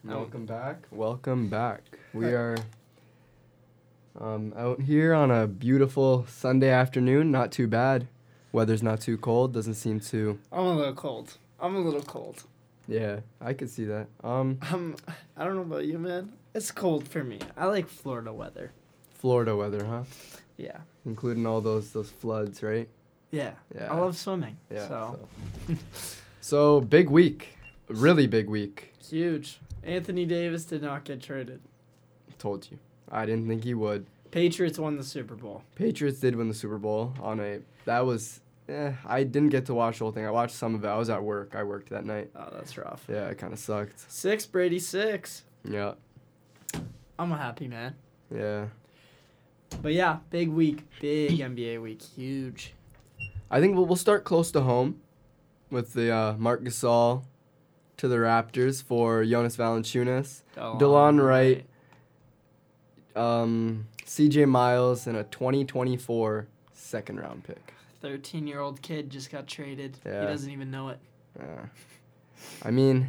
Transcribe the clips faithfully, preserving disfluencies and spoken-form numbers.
Welcome back. Welcome back. We are um, out here on a beautiful Sunday afternoon. Not too bad. Weather's not too cold. Doesn't seem to. I'm a little cold. I'm a little cold. Yeah, I could see that. Um, Um, I don't know about you, man. It's cold for me. I like Florida weather. Florida weather, huh? Yeah. Including all those those floods, right? Yeah. Yeah. I love swimming. Yeah. So. So, so big week. Really big week. Huge. Anthony Davis did not get traded. Told you. I didn't think he would. Patriots won the Super Bowl. Patriots did win the Super Bowl on a. That was. Eh, I didn't get to watch the whole thing. I watched some of it. I was at work. I worked that night. Oh, that's rough. Yeah, it kind of sucked. Six, Brady, six. Yeah. I'm a happy man. Yeah. But yeah, big week. Big N B A week. Huge. I think we'll, we'll start close to home with the uh, Marc Gasol to the Raptors for Jonas Valanciunas, DeLon, DeLon Wright, um, C J Miles, and a twenty twenty-four second round pick. thirteen-year-old kid just got traded. Yeah. He doesn't even know it. Uh, I mean,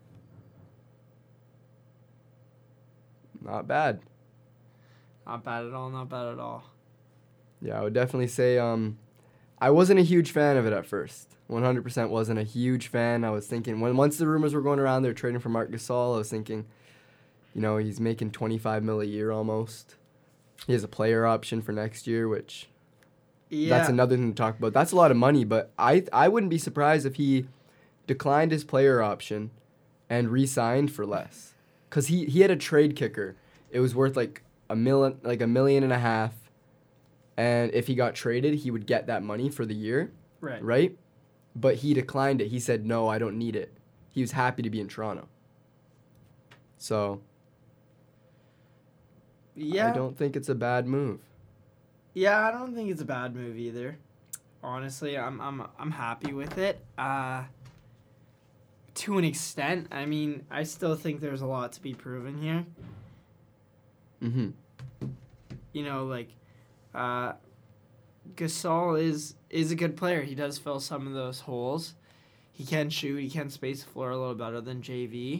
not bad. Not bad at all. Not bad at all. Yeah, I would definitely say um, I wasn't a huge fan of it at first. one hundred percent wasn't a huge fan. I was thinking, when once the rumors were going around, they're trading for Marc Gasol, I was thinking, you know, he's making twenty-five mil a year almost. He has a player option for next year, which Yeah. that's another thing to talk about. That's a lot of money, but I I wouldn't be surprised if he declined his player option and re-signed for less. Because he, he had a trade kicker. It was worth like a million, like a million and a half. And if he got traded, he would get that money for the year, Right. right? But he declined it. He said, no, I don't need it. He was happy to be in Toronto. So Yeah. I don't think it's a bad move. Yeah, I don't think it's a bad move either. Honestly, I'm I'm I'm happy with it. Uh, to an extent, I mean, I still think there's a lot to be proven here. Mm-hmm. You know, like, uh, Gasol is is a good player. He does fill some of those holes. He can shoot. He can space the floor a little better than J V.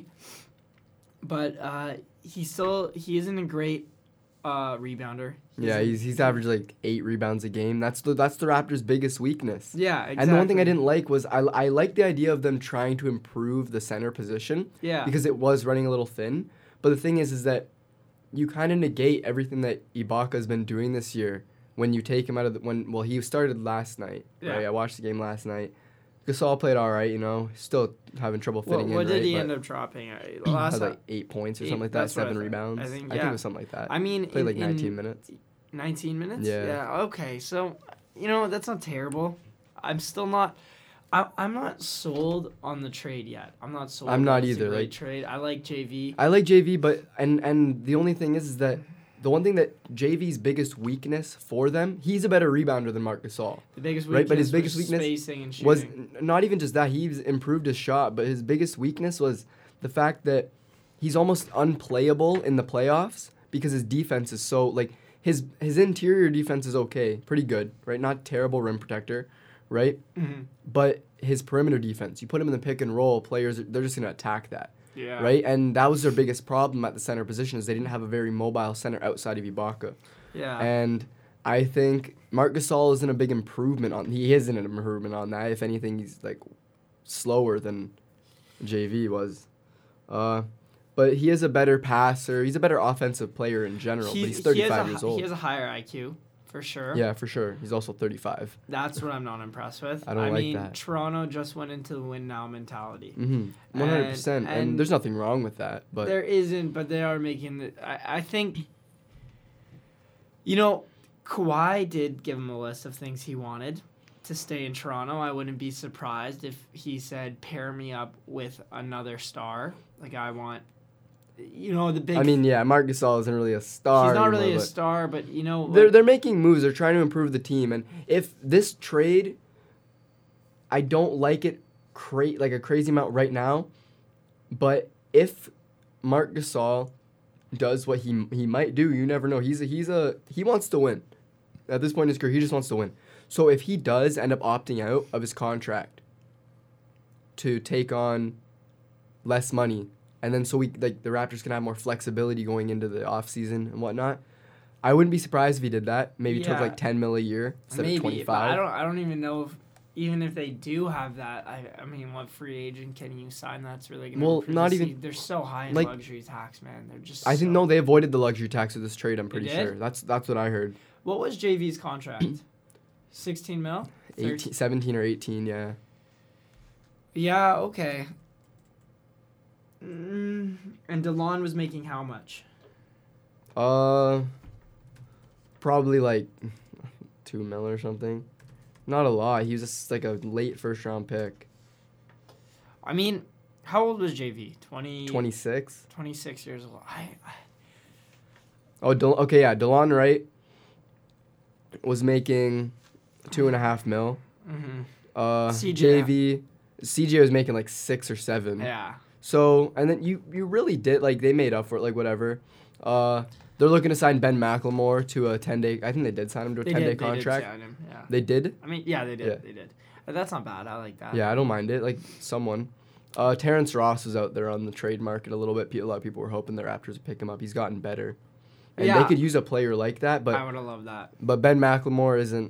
But uh, he still he isn't a great uh, rebounder. Yeah, he's he's averaged like eight rebounds a game. That's the that's the Raptors' biggest weakness. Yeah, exactly. And the one thing I didn't like was I I like the idea of them trying to improve the center position. Yeah. Because it was running a little thin. But the thing is, is that you kind of negate everything that Ibaka's been doing this year when you take him out of the when well he started last night. Yeah. Right, I watched the game last night. Gasol played all right, you know, still having trouble What, fitting what in. did right? he but end up dropping? Uh, He Last had time- like eight points or Eight- something like that, that's what I seven think. rebounds. I think, I yeah. think it was something like that. I mean, Played in- like nineteen in- minutes. nineteen minutes? Yeah. Yeah, okay. So, you know, that's not terrible. I'm still not I, I'm not sold on the trade yet. I'm not sold I'm not that it's a either, great like- trade. I like J V. I like J V, but and and the only thing is, is that the one thing that J V's biggest weakness for them, he's a better rebounder than Marc Gasol. The biggest weakness Right, but his biggest was weakness spacing and shooting. Was n- not even just that, he's improved his shot, but his biggest weakness was the fact that he's almost unplayable in the playoffs because his defense is so like his his interior defense is okay, pretty good, right? Not terrible rim protector, right? Mhm. But his perimeter defense, you put him in the pick and roll, players they're just gonna attack that. Yeah. Right, and that was their biggest problem at the center position is they didn't have a very mobile center outside of Ibaka, Yeah. and I think Marc Gasol isn't a big improvement on. He isn't an improvement on that. If anything, he's like slower than J V was, uh, but he is a better passer. He's a better offensive player in general. He- but he's he has thirty-five a, years hi- old. He has a higher I Q, for sure. Yeah, for sure. He's also thirty-five. That's what I'm not impressed with. I don't like mean, that. Toronto just went into the win now mentality. Mm-hmm. One hundred percent. And- And there's nothing wrong with that. But There isn't, but they are making the. I, I think. You know, Kawhi did give him a list of things he wanted to stay in Toronto. I wouldn't be surprised if he said, pair me up with another star. Like, I want. You know, the big. I mean, yeah, Marc Gasol isn't really a star. he's not really anymore, a but- star, but, you know. They're like- they're making moves. They're trying to improve the team, and if this trade, I don't like it, cra- like a crazy amount right now, but if Marc Gasol does what he he might do, you never know. He's a he's a he wants to win. At this point in his career, he just wants to win. So if he does end up opting out of his contract to take on less money and then so we like the Raptors can have more flexibility going into the offseason and whatnot. I wouldn't be surprised if he did that. Maybe Yeah. took like ten mil a year instead Maybe, of but twenty-five. I don't. I don't even know if even if they do have that. I. I mean, what free agent can you sign that's really gonna? Well, improve not the even- season? They're so high in like- luxury tax, man. They're just. I think so- no, they avoided the luxury tax with this trade. I'm pretty did? sure. That's that's what I heard. What was J V's contract? Sixteen mil. eighteen, seventeen or eighteen, yeah. Yeah. Okay. Mm, and DeLon was making how much? Uh, probably like two mil or something. Not a lot. He was just like a late first round pick. I mean, how old was J V? twenty, twenty-six. twenty-six years old. I, I Oh, Del- okay, yeah. DeLon Wright was making two and a half mil. mm-hmm. Uh, C J. J V, C J was making like six or seven. Yeah. So, and then you you really did, like, they made up for it, like, whatever. Uh, they're looking to sign Ben McLemore to a ten-day, I think they did sign him to a They ten-day did, contract. They did sign him, yeah. They did? I mean, yeah, they did. Yeah. They did. But that's not bad. I like that. Yeah, I don't mind it. Like, someone. Uh, Terrence Ross was out there on the trade market a little bit. Pe- A lot of people were hoping the Raptors would pick him up. He's gotten better. And Yeah. they could use a player like that, I but would have loved that. but Ben McLemore isn't.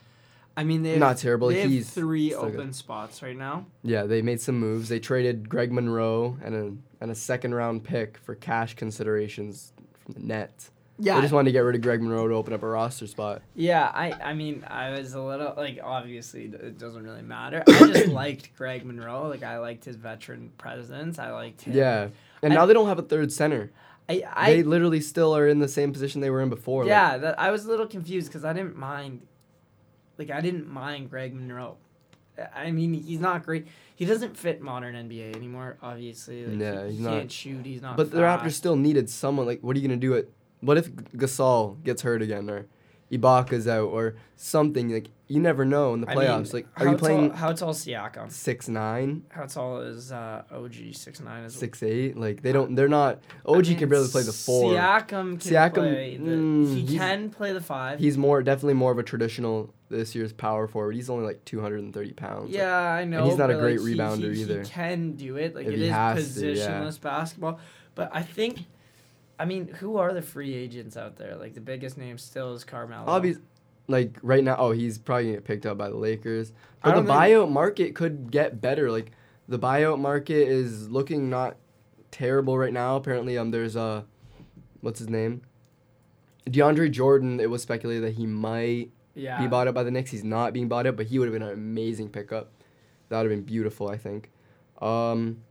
I mean, they have, Not terrible. They have He's three still open good. spots right now. Yeah, they made some moves. They traded Greg Monroe and a and a second round pick for cash considerations from the Nets. Yeah. They just wanted to get rid of Greg Monroe to open up a roster spot. Yeah, I, I mean, I was a little, like, obviously, it doesn't really matter. I just liked Greg Monroe. Like, I liked his veteran presence. I liked him. Yeah, and I- now they don't have a third center. I, I, They literally still are in the same position they were in before. like- yeah, that, I was a little confused because I didn't mind, like, I didn't mind Greg Monroe. I mean, he's not great. He doesn't fit modern N B A anymore, obviously. Like, Yeah, he, he's he not- can't shoot. He's not But the Raptors fast. still needed someone. Like, what are you gonna do? At what if Gasol gets hurt again, or Ibaka's out, or something? Like, you never know in the I mean, playoffs. like, are how you playing Tall, how tall is Siakam? six nine, How tall is uh, O G? Six nine as well. six eight? Like, they don't. They're not. O G I mean, can barely play the four. Siakam can Siakam, play. The, mm, he he's- can play the five. He's more definitely more of a traditional this year's power forward. He's only like two hundred thirty pounds. Yeah, I know. he's not a but, great like, he- rebounder he, either. He can do it. Like If it he is has to, yeah. positionless basketball. But I think, I mean, who are the free agents out there? Like the biggest name still is Carmelo. Obvious, like right now. Oh, he's probably gonna get picked up by the Lakers. I But the don't think- buyout market could get better. Like the buyout market is looking not terrible right now. Apparently, um, there's a, what's his name? DeAndre Jordan. It was speculated that he might Yeah. be bought up by the Knicks. He's not being bought up, but he would have been an amazing pickup. That would have been beautiful, I think. Um,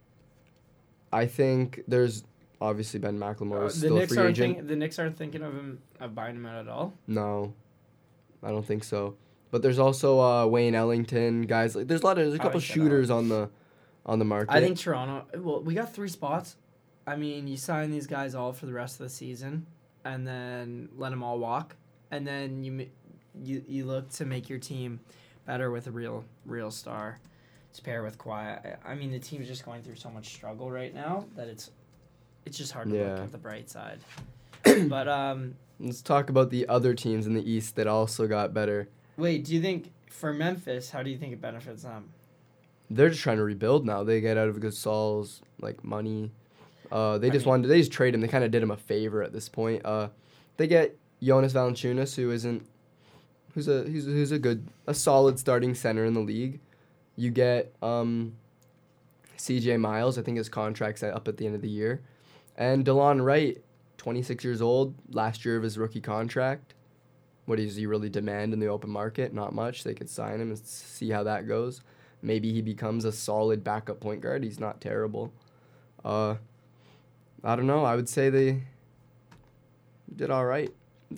I think there's obviously Ben McLemore Uh, is the still a Knicks free aren't agent. think, the Knicks aren't thinking of him of buying him out at all. No, I don't think so. But there's also uh, Wayne Ellington, guys. Like, there's a lot of there's a I couple like that shooters on the on the market. I think Toronto. Well, we got three spots. I mean, you sign these guys all for the rest of the season, and then let them all walk, and then you ma- you you look to make your team better with a real real star to pair with Kawhi. I, I mean, the team's just going through so much struggle right now that it's it's just hard to look Yeah. at the bright side. But um, Let's talk about the other teams in the East that also got better. wait, do you think for Memphis, how do you think it benefits them? They're just trying to rebuild now. They get out of Gasol's like money. Uh, they I just mean- wanted they just trade him. They kind of did him a favor at this point. Uh, they get Jonas Valanciunas, who isn't, who's a who's who's a good a solid starting center in the league. You get um, C J Miles. I think his contract's up at the end of the year, and DeLon Wright, twenty-six years old, last year of his rookie contract. What does he really demand in the open market? Not much. They could sign him and see how that goes. Maybe he becomes a solid backup point guard. He's not terrible. Uh, I don't know. I would say they did all right.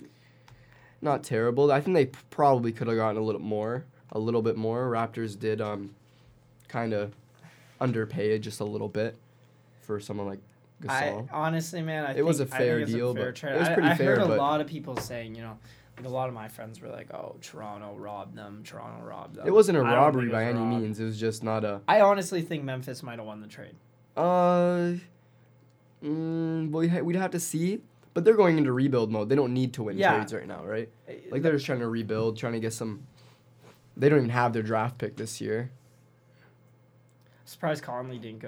Not terrible. I think they p- probably could have gotten a little more, a little bit more. Raptors did um, kind of underpay it just a little bit for someone like I Gasol. honestly, man, I It think, was a I think fair it's deal, a fair but trade. it was I- pretty I, fair, heard a but- lot of people saying, you know, like a lot of my friends were like, "Oh, Toronto robbed them. Toronto robbed them." It wasn't a I don't robbery think it by was any robbed. means. It was just not a. I honestly think Memphis might have won the trade. Uh, mm, well, we'd ha- we'd have to see. But they're going into rebuild mode. They don't need to win Yeah. trades right now, right? Like they're just trying to rebuild, trying to get some. They don't even have their draft pick this year. Surprised Conley didn't go.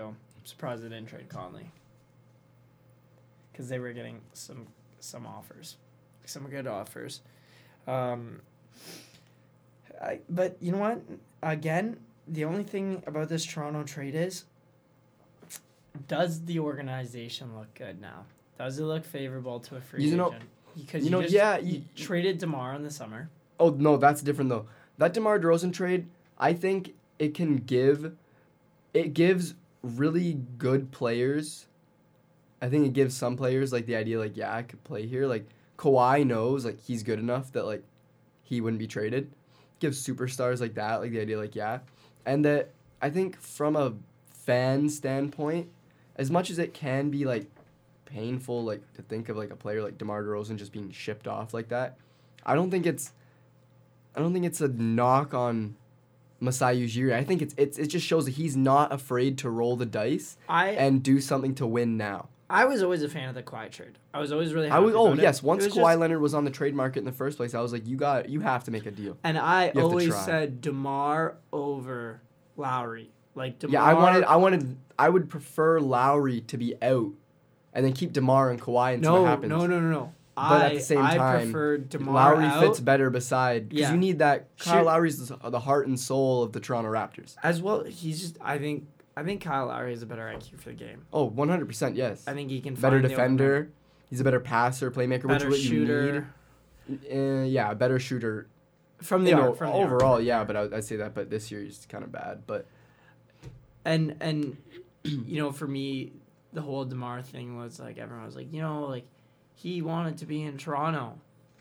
surprised they didn't trade Conley. Because they were getting some some offers, some good offers. Um, I, but you know what? Again, the only thing about this Toronto trade is, does the organization look good now? Does it look favorable to a free You know- agent? Because you you, know, just, yeah, you you- traded DeMar in the summer. Oh, no, that's different, though. That DeMar DeRozan trade, I think it can give... It gives really good players... I think it gives some players, like, the idea, like, yeah, I could play here. Like, Kawhi knows, like, he's good enough that, like, he wouldn't be traded. Gives superstars like that, like, the idea, like, yeah. And that, I think, from a fan standpoint, as much as it can be, like, painful, like, to think of, like, a player like DeMar DeRozan just being shipped off like that, I don't think it's... I don't think it's a knock on Masai Ujiri. I think it's, it's it just shows that he's not afraid to roll the dice I and do something to win now. I was always a fan of the Kawhi trade. I was always really I happy was oh about yes, it. once It was Kawhi just- Leonard was on the trade market in the first place, I was like, you got you have to make a deal. And I to always try. said DeMar over Lowry. Like DeMar. Yeah, I wanted I wanted I would prefer Lowry to be out, and then keep DeMar and Kawhi and see no, what happens. no, no, no, no. But I, at the same I time, prefer DeMar Lowry out, fits better beside because Yeah. you need that. Kyle Shoot. Lowry's the, the heart and soul of the Toronto Raptors. as well. He's just. I think. I think Kyle Lowry has a better I Q for the game. Oh, one hundred percent yes. I think he can Better find the defender. He's a better passer, playmaker, opener, better which is what shooter. you need. Uh, yeah, a better shooter. From the You arc, know, from the overall, arc. yeah, but I, I'd say that. But this year he's kind of bad. But And and you know, for me, the whole DeMar thing was like everyone was like, you know, like he wanted to be in Toronto.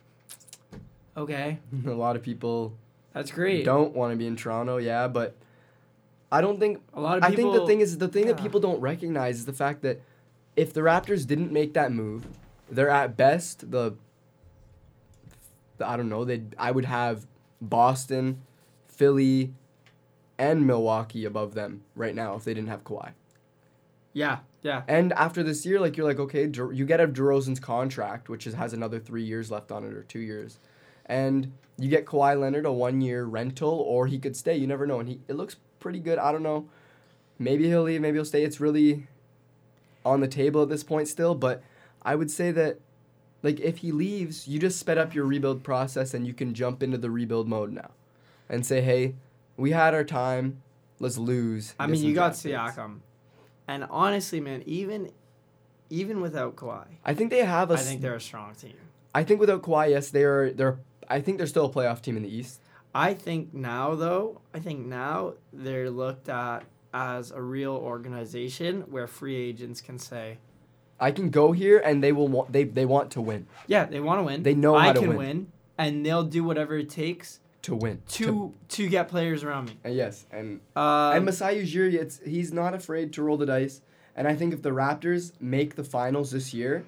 Okay, a lot of people that's great. don't want to be in Toronto. Yeah, but I don't think. A lot of I people. think the thing is the thing that yeah. people don't recognize is the fact that if the Raptors didn't make that move, they're at best the. the I don't know. They I would have Boston, Philly, and Milwaukee above them right now if they didn't have Kawhi. Yeah, yeah. And after this year, like you're like, okay, Der- you get a DeRozan's contract, which is, has another three years left on it or two years, and you get Kawhi Leonard a one-year rental, or he could stay. You never know, and he it looks pretty good. I don't know, maybe he'll leave, maybe he'll stay. It's really on the table at this point still, but I would say that, like, if he leaves, you just sped up your rebuild process, and you can jump into the rebuild mode now, and say, hey, we had our time, let's lose. I and get mean, some you got draft picks." Siakam, and honestly, man, even even without Kawhi, I think they have a. I s- think they're a strong team. I think without Kawhi, yes, they're they're. I think they're still a playoff team in the East. I think now, though, I think now they're looked at as a real organization where free agents can say, I can go here, and they will want they they want to win. yeah, they want to win. They know I how to can win. win, and they'll do whatever it takes To win. to to get players around me. And yes, and Um, and Masai Ujiri, it's he's not afraid to roll the dice. And I think if the Raptors make the finals this year,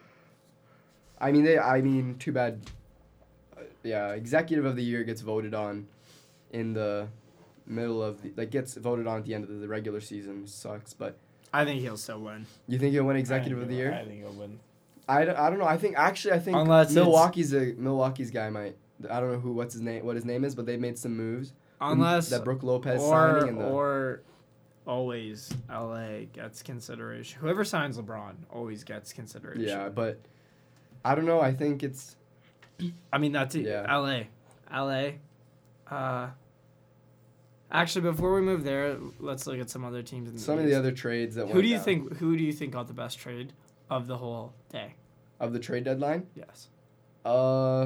I mean they I mean too bad. Uh, yeah, executive of the year gets voted on in the middle of the like gets voted on at the end of the regular season. Sucks, but I think he'll still win. you think he'll win I executive think of the he'll- year? I think he'll win. I, don't- I don't know. I think actually I think Unless it's- Milwaukee's a Milwaukee's guy might. I don't know who what's his name what his name is, but they made some moves. Unless that Brooke Lopez or signing and the or always L A gets consideration. Whoever signs LeBron always gets consideration. yeah, but I don't know. I think it's I mean that's it. Yeah. L A, L A. Uh, actually, before we move there, let's look at some other teams in the some of the East. other trades that Who went do you down think? Who do you think got the best trade of the whole day? of the trade deadline. Yes. Uh,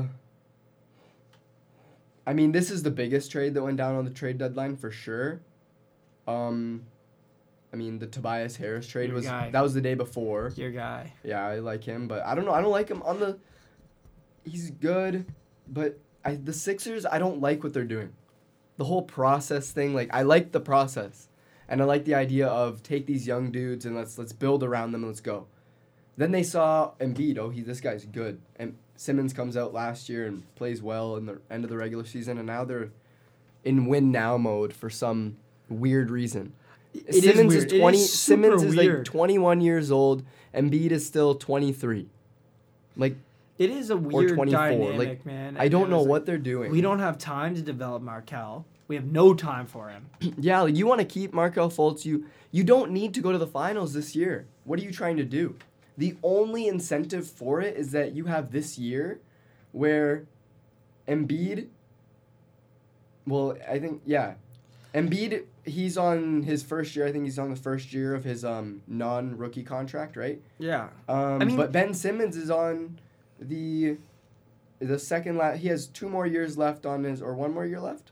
I mean, this is the biggest trade that went down on the trade deadline for sure. Um, I mean, the Tobias Harris trade Your was guy. that was the day before. Your guy. Yeah, I like him, but I don't know. I don't like him on the. He's good, but I the Sixers. I don't like what they're doing. The whole process thing. Like I like the process, and I like the idea of take these young dudes and let's let's build around them and let's go. Then they saw Embiid. Oh, he this guy's good. And Simmons comes out last year and plays well in the end of the regular season, and now they're in win now mode for some weird reason. It is Simmons weird. is It twenty. is super Simmons is weird. like twenty-one years old. Embiid is still twenty-three. Like It is a weird twenty-four, dynamic, like, man. I and don't it know was what like, they're doing. We don't have time to develop Markel. We have no time for him. Yeah, like you want to keep Markelle Fultz. You you don't need to go to the finals this year. What are you trying to do? The only incentive for it is that you have this year where Embiid, well, I think, yeah. Embiid, he's on his first year. I think he's on the first year of his um non-rookie contract, right? Yeah. Um, I mean- but Ben Simmons is on the the second last. He has two more years left on his, or one more year left?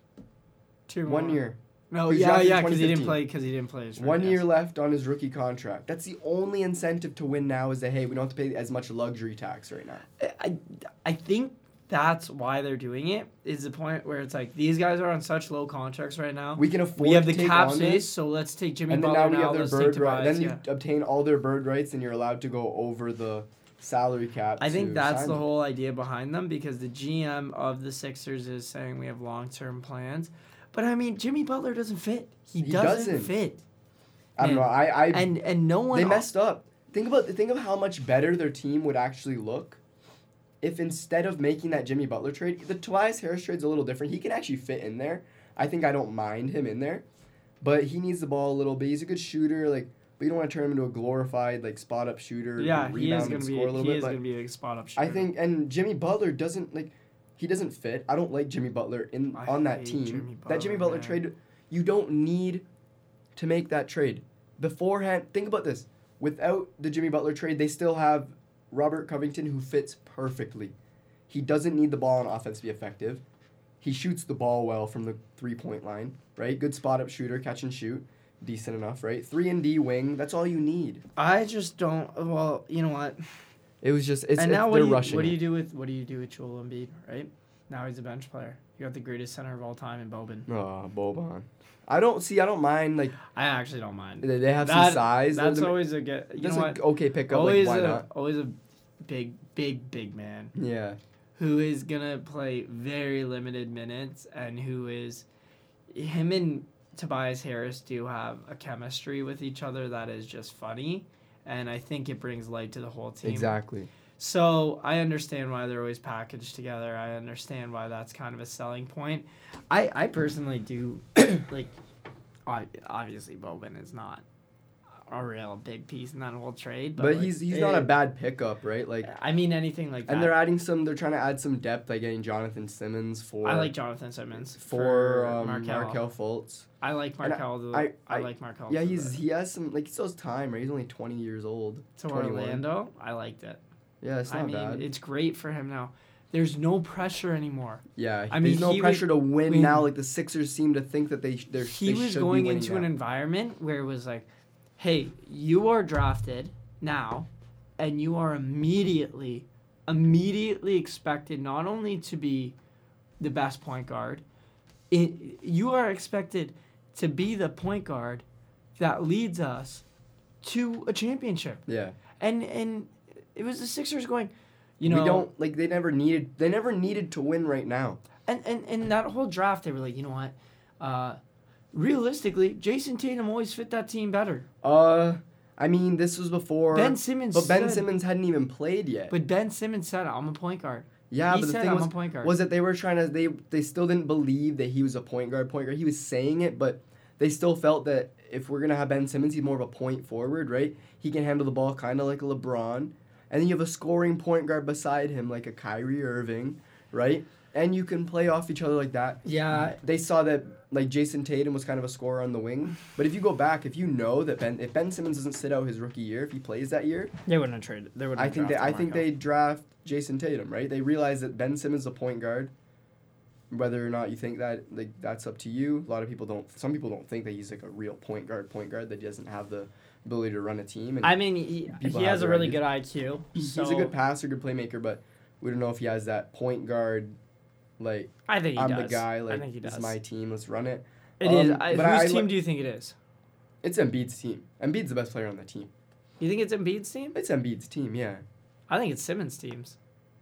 Two One more. year. No, He was yeah, drafted in yeah, because he didn't twenty fifteen. play. Because he didn't play his One yes. year left on his rookie contract. That's the only incentive to win now is that, hey, we don't have to pay as much luxury tax right now. I, I think that's why they're doing it. Is the point where it's like these guys are on such low contracts right now. We can afford We have to the take cap on space, this, so let's take Jimmy and then Butler now we now. have their Let's take bird Tobias. rights. Then yeah. you obtain all their bird rights, and you're allowed to go over the salary cap. I think to that's sign the them. whole idea behind them because the G M of the Sixers is saying we have long term plans. But I mean, Jimmy Butler doesn't fit. He, He doesn't, doesn't. fit. I don't Man. know. I, I And and no one they messed up. Think about think of how much better their team would actually look if instead of making that Jimmy Butler trade, the Tobias Harris trade's a little different. He can actually fit in there. I think I don't mind him in there, but he needs the ball a little bit. He's a good shooter, like, but you don't want to turn him into a glorified like spot up shooter. Yeah, who he is rebound gonna and be score a little he bit. is But gonna be a spot up shooter. I think and Jimmy Butler doesn't like he doesn't fit. I don't like Jimmy Butler in I on that hate team. Jimmy that Jimmy Butler, Butler man. trade, you don't need to make that trade. Beforehand, think about this. Without the Jimmy Butler trade, they still have Robert Covington who fits perfectly. He doesn't need the ball on offense to be effective. He shoots the ball well from the three-point line, right? Good spot-up shooter, catch and shoot. Decent enough, right? three and D wing, that's all you need. I just don't. Well, you know what? It was just, it's, and it's now what they're do you rushing what do it. you do with what do you do with Joel Embiid? Right now he's a bench player. You got the greatest center of all time in Boban. Oh, Boban. I don't see, I don't mind, like, I actually don't mind. they they have That- some size. That's They're- always a get. You That's know a what? okay pickup, Always like, why a not? always a big big big man Yeah. who is gonna play very limited minutes and who is him and Tobias Harris do have a chemistry with each other that is just funny, and I think it brings light to the whole team. Exactly. So I understand why they're always packaged together. I understand why that's kind of a selling point. I, I personally do like. ob- Obviously, Boban is not a real big piece in that whole trade, but, But like, he's he's not a it- bad pickup, right? Like, I mean, anything like that. and they're adding some. They're trying to add some depth by getting Jonathan Simmons for. I like Jonathan Simmons for um, Markelle. Markelle Fultz. I like And I- Markelle. the- I- I, I- like Markelle. Yeah, to he's the- he has some like he still has time, right? He's only twenty years old. to twenty-one. Orlando. I liked it. Yeah, it's not I mean, bad. it's great for him now. There's no pressure anymore. Yeah, I there's mean, no he pressure to win when- now. Like the Sixers seem to think that they they're He they was should going be winning into now. an environment where it was like, hey, you are drafted now, and you are immediately, immediately expected not only to be the best point guard, it, you are expected to be the point guard that leads us to a championship. Yeah, And and it was the Sixers going, you know, we don't like they never needed they never needed to win right now. And, and, and that whole draft, they were like, you know what? Uh, realistically, Jason Tatum always fit that team better. Uh, I mean this was before Ben Simmons but Ben said- Simmons hadn't even played yet. But Ben Simmons said, I'm a point guard. yeah, he but the said, thing I'm was a point guard. was that they were trying to they they still didn't believe that he was a point guard point guard. He was saying it, but they still felt that if we're gonna have Ben Simmons, he's more of a point forward, right? He can handle the ball kind of like a LeBron, and then you have a scoring point guard beside him like a Kyrie Irving, right? And you can play off each other like that. Yeah. They saw that like Jason Tatum was kind of a scorer on the wing, but if you go back, if you know that Ben if Ben Simmons doesn't sit out his rookie year, if he plays that year, They wouldn't have traded. They wouldn't I think they I think they draft Jason Tatum, right? They realize that Ben Simmons is a point guard. Whether or not you think that, like, that's up to you. A lot of people don't. Some people don't think that he's like a real point guard. Point guard that he doesn't have the ability to run a team. And I mean, he, People he have has a their really ideas. good I Q. he's So a good passer, good playmaker, but we don't know if he has that point guard. Like, I think he I'm does. the guy. Like, I think he this does. is my team. Let's run it. It is. Um, I, but whose I- I team li- do you think it is? It's Embiid's team. Embiid's the best player on the team. You think it's Embiid's team? It's Embiid's team. Yeah. I think it's Simmons' teams.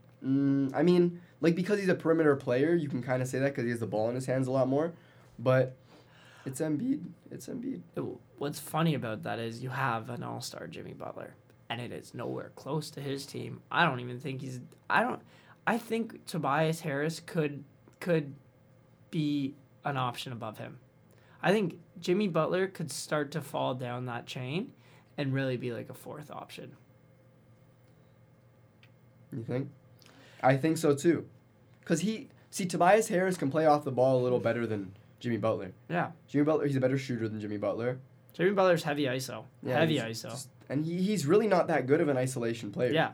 Mm, I mean, like, because he's a perimeter player, you can kind of say that because he has the ball in his hands a lot more. But it's Embiid. It's Embiid. What's funny about that is you have an all-star Jimmy Butler, and it is nowhere close to his team. I don't even think he's. I don't. I think Tobias Harris could could be an option above him. I think Jimmy Butler could start to fall down that chain and really be like a fourth option. You think? I think so too. Because he, see, Tobias Harris can play off the ball a little better than Jimmy Butler. Yeah. Jimmy Butler, he's a better shooter than Jimmy Butler. Jimmy Butler's heavy I S O. Yeah, heavy he's I S O. just- and he, he's really not that good of an isolation player. Yeah.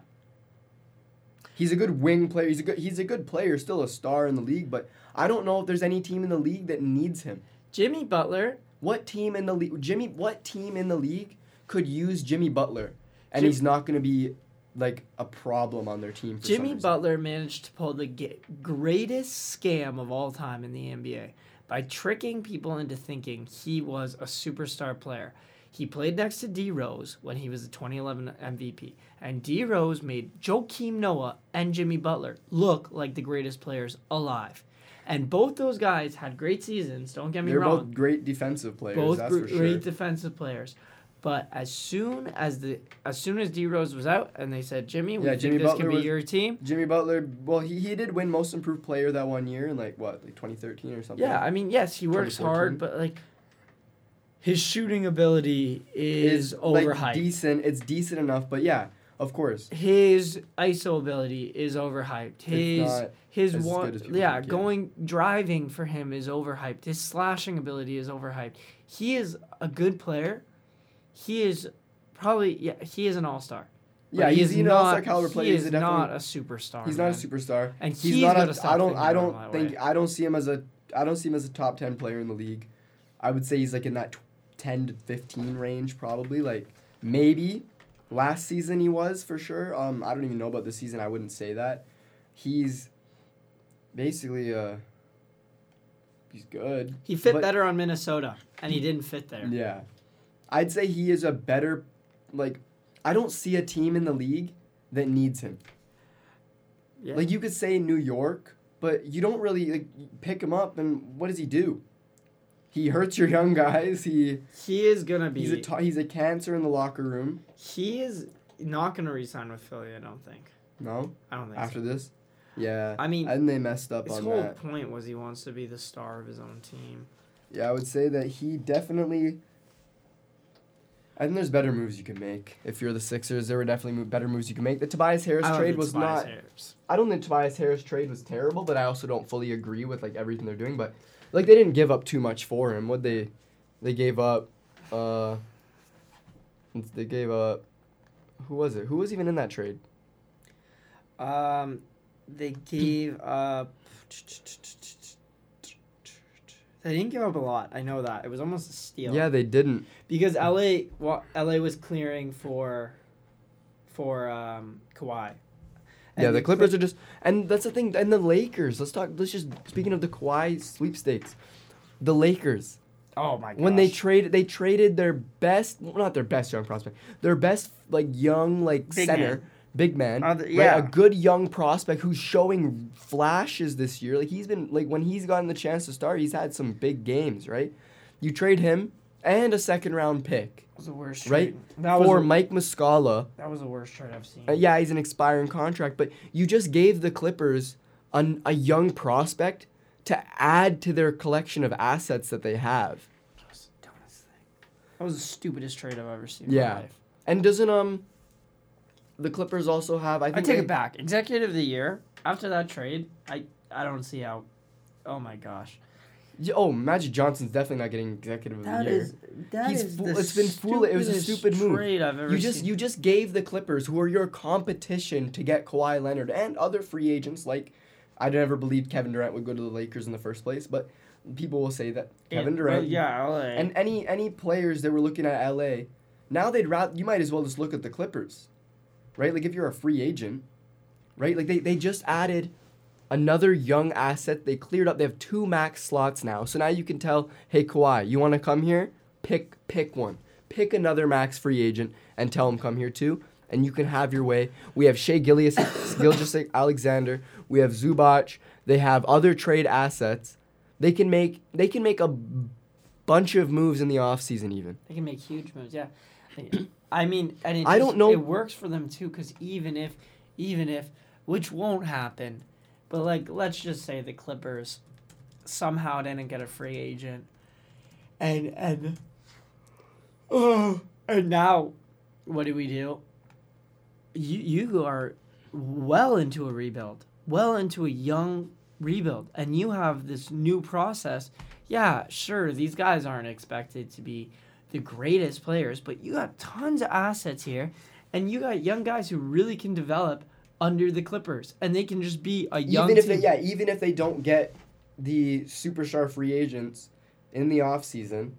He's a good wing player. He's a good he's a good player, still a star in the league, but I don't know if there's any team in the league that needs him. Jimmy Butler. What team in the league Jimmy what team in the league could use Jimmy Butler and Jim- he's not going to be like a problem on their team for some Jimmy reason? Butler managed to pull the ge- greatest scam of all time in the N B A by tricking people into thinking he was a superstar player. He played next to D Rose when he was the twenty eleven M V P, and D Rose made Joakim Noah and Jimmy Butler look like the greatest players alive. And both those guys had great seasons, don't get me They're wrong. both great defensive players, Both that's gr- for sure. great defensive players. But as soon as the as soon as D Rose was out and they said, Jimmy, we Yeah, think Jimmy this Butler could be was- your team. Jimmy Butler, well, he, he did win Most Improved Player that one year in, like, what, like twenty thirteen or something? Yeah, I mean, yes, he works hard, twenty fourteen. but like his shooting ability is, like, overhyped. decent. It's decent enough, but yeah, of course. His I S O ability is overhyped. His not his as one good as people yeah, think, yeah. going driving for him is overhyped. His slashing ability is overhyped. He is a good player. He is probably yeah, he is an all-star. But Yeah, he he's is an not, all-star caliber player. He He's is a definitely- not a superstar. He's man. not a superstar. And He's he's not gotta a. stop I don't. thinking I about don't it that think. way. I don't see him as a. I don't see him as a top ten player in the league. I would say he's like in that tw- ten to fifteen range, probably. Like maybe last season he was for sure. Um, I don't even know about this season. I wouldn't say that. He's basically uh. He's good. He fit but- better on Minnesota, and he didn't fit there. Yeah, I'd say he is a better. Like, I don't see a team in the league that needs him. Yeah. Like, you could say New York, but you don't really like, pick him up, and what does he do? He hurts your young guys. He He is gonna be. he's a to- he's a cancer in the locker room. He is not gonna re-sign with Philly. I don't think. No, I don't think after so. this, yeah. I mean, and they messed up His on whole that. point was he wants to be the star of his own team. Yeah, I would say that he definitely. I think there's better moves you can make. If you're the Sixers, there were definitely mo- better moves you can make. The Tobias Harris I don't trade think was Tobias not. Harris. I don't think Tobias Harris trade was terrible, but I also don't fully agree with like everything they're doing. But like they didn't give up too much for him. What they, they gave up, uh. They gave up. Who was it? Who was even in that trade? Um, they gave up. They didn't give up a lot. I know that it was almost a steal. Yeah, they didn't. because L A, well, L A was clearing for, for um Kawhi. And yeah, the Clippers are just, and that's the thing. And the Lakers. Let's talk. Let's just speaking of the Kawhi sweepstakes, the Lakers. Oh my god. When they traded, they traded their best, well, not their best young prospect, their best like young like Big center, man. big man, Uh, the- right? yeah. A good young prospect who's showing flashes this year. Like he's been like when he's gotten the chance to start, he's had some big games, right? You trade him and a second round pick, That was the worst right? trade. That was For a- Mike Muscala. That was the worst trade I've seen. Uh, yeah, he's an expiring contract, but you just gave the Clippers an, a young prospect to add to their collection of assets that they have. That was the dumbest thing. That was the stupidest trade I've ever seen. Yeah. In my life. And doesn't um the Clippers also have I I think take they- it back. Executive of the year after that trade. I I don't see how. Oh my gosh. Yeah, oh, Magic Johnson's definitely not getting executive of That the year. is that He's is fool- the it's been fool- it was a stupidest stupid move. trade I've ever You just seen. you just gave the Clippers, who are your competition to get Kawhi Leonard and other free agents, like I never believed Kevin Durant would go to the Lakers in the first place, but people will say that Kevin Yeah, Durant well, yeah, L A. and any any players that were looking at L A, now they'd rather you might as well just look at the Clippers, right? Like if you're a free agent, right? Like they, they just added another young asset. They cleared up. They have two max slots now, so now you can tell, hey Kawhi, you want to come here? Pick pick one. Pick another max free agent and tell him come here too, and you can have your way. We have Shea Gillius, Gilgeous Alexander. We have Zubac. They have other trade assets. They can make they can make a bunch of moves in the offseason even. They can make huge moves. Yeah. I mean, and it I just- don't know- It works for them too, because even if, even if, which won't happen, but like let's just say the Clippers somehow didn't get a free agent, and and oh, and now, what do we do? You you are well into a rebuild, well into a young rebuild, and you have this new process. Yeah, sure, these guys aren't expected to be the greatest players, but you got tons of assets here, and you got young guys who really can develop under the Clippers, and they can just be a young even if team. they, yeah, even if they don't get the superstar free agents in the offseason,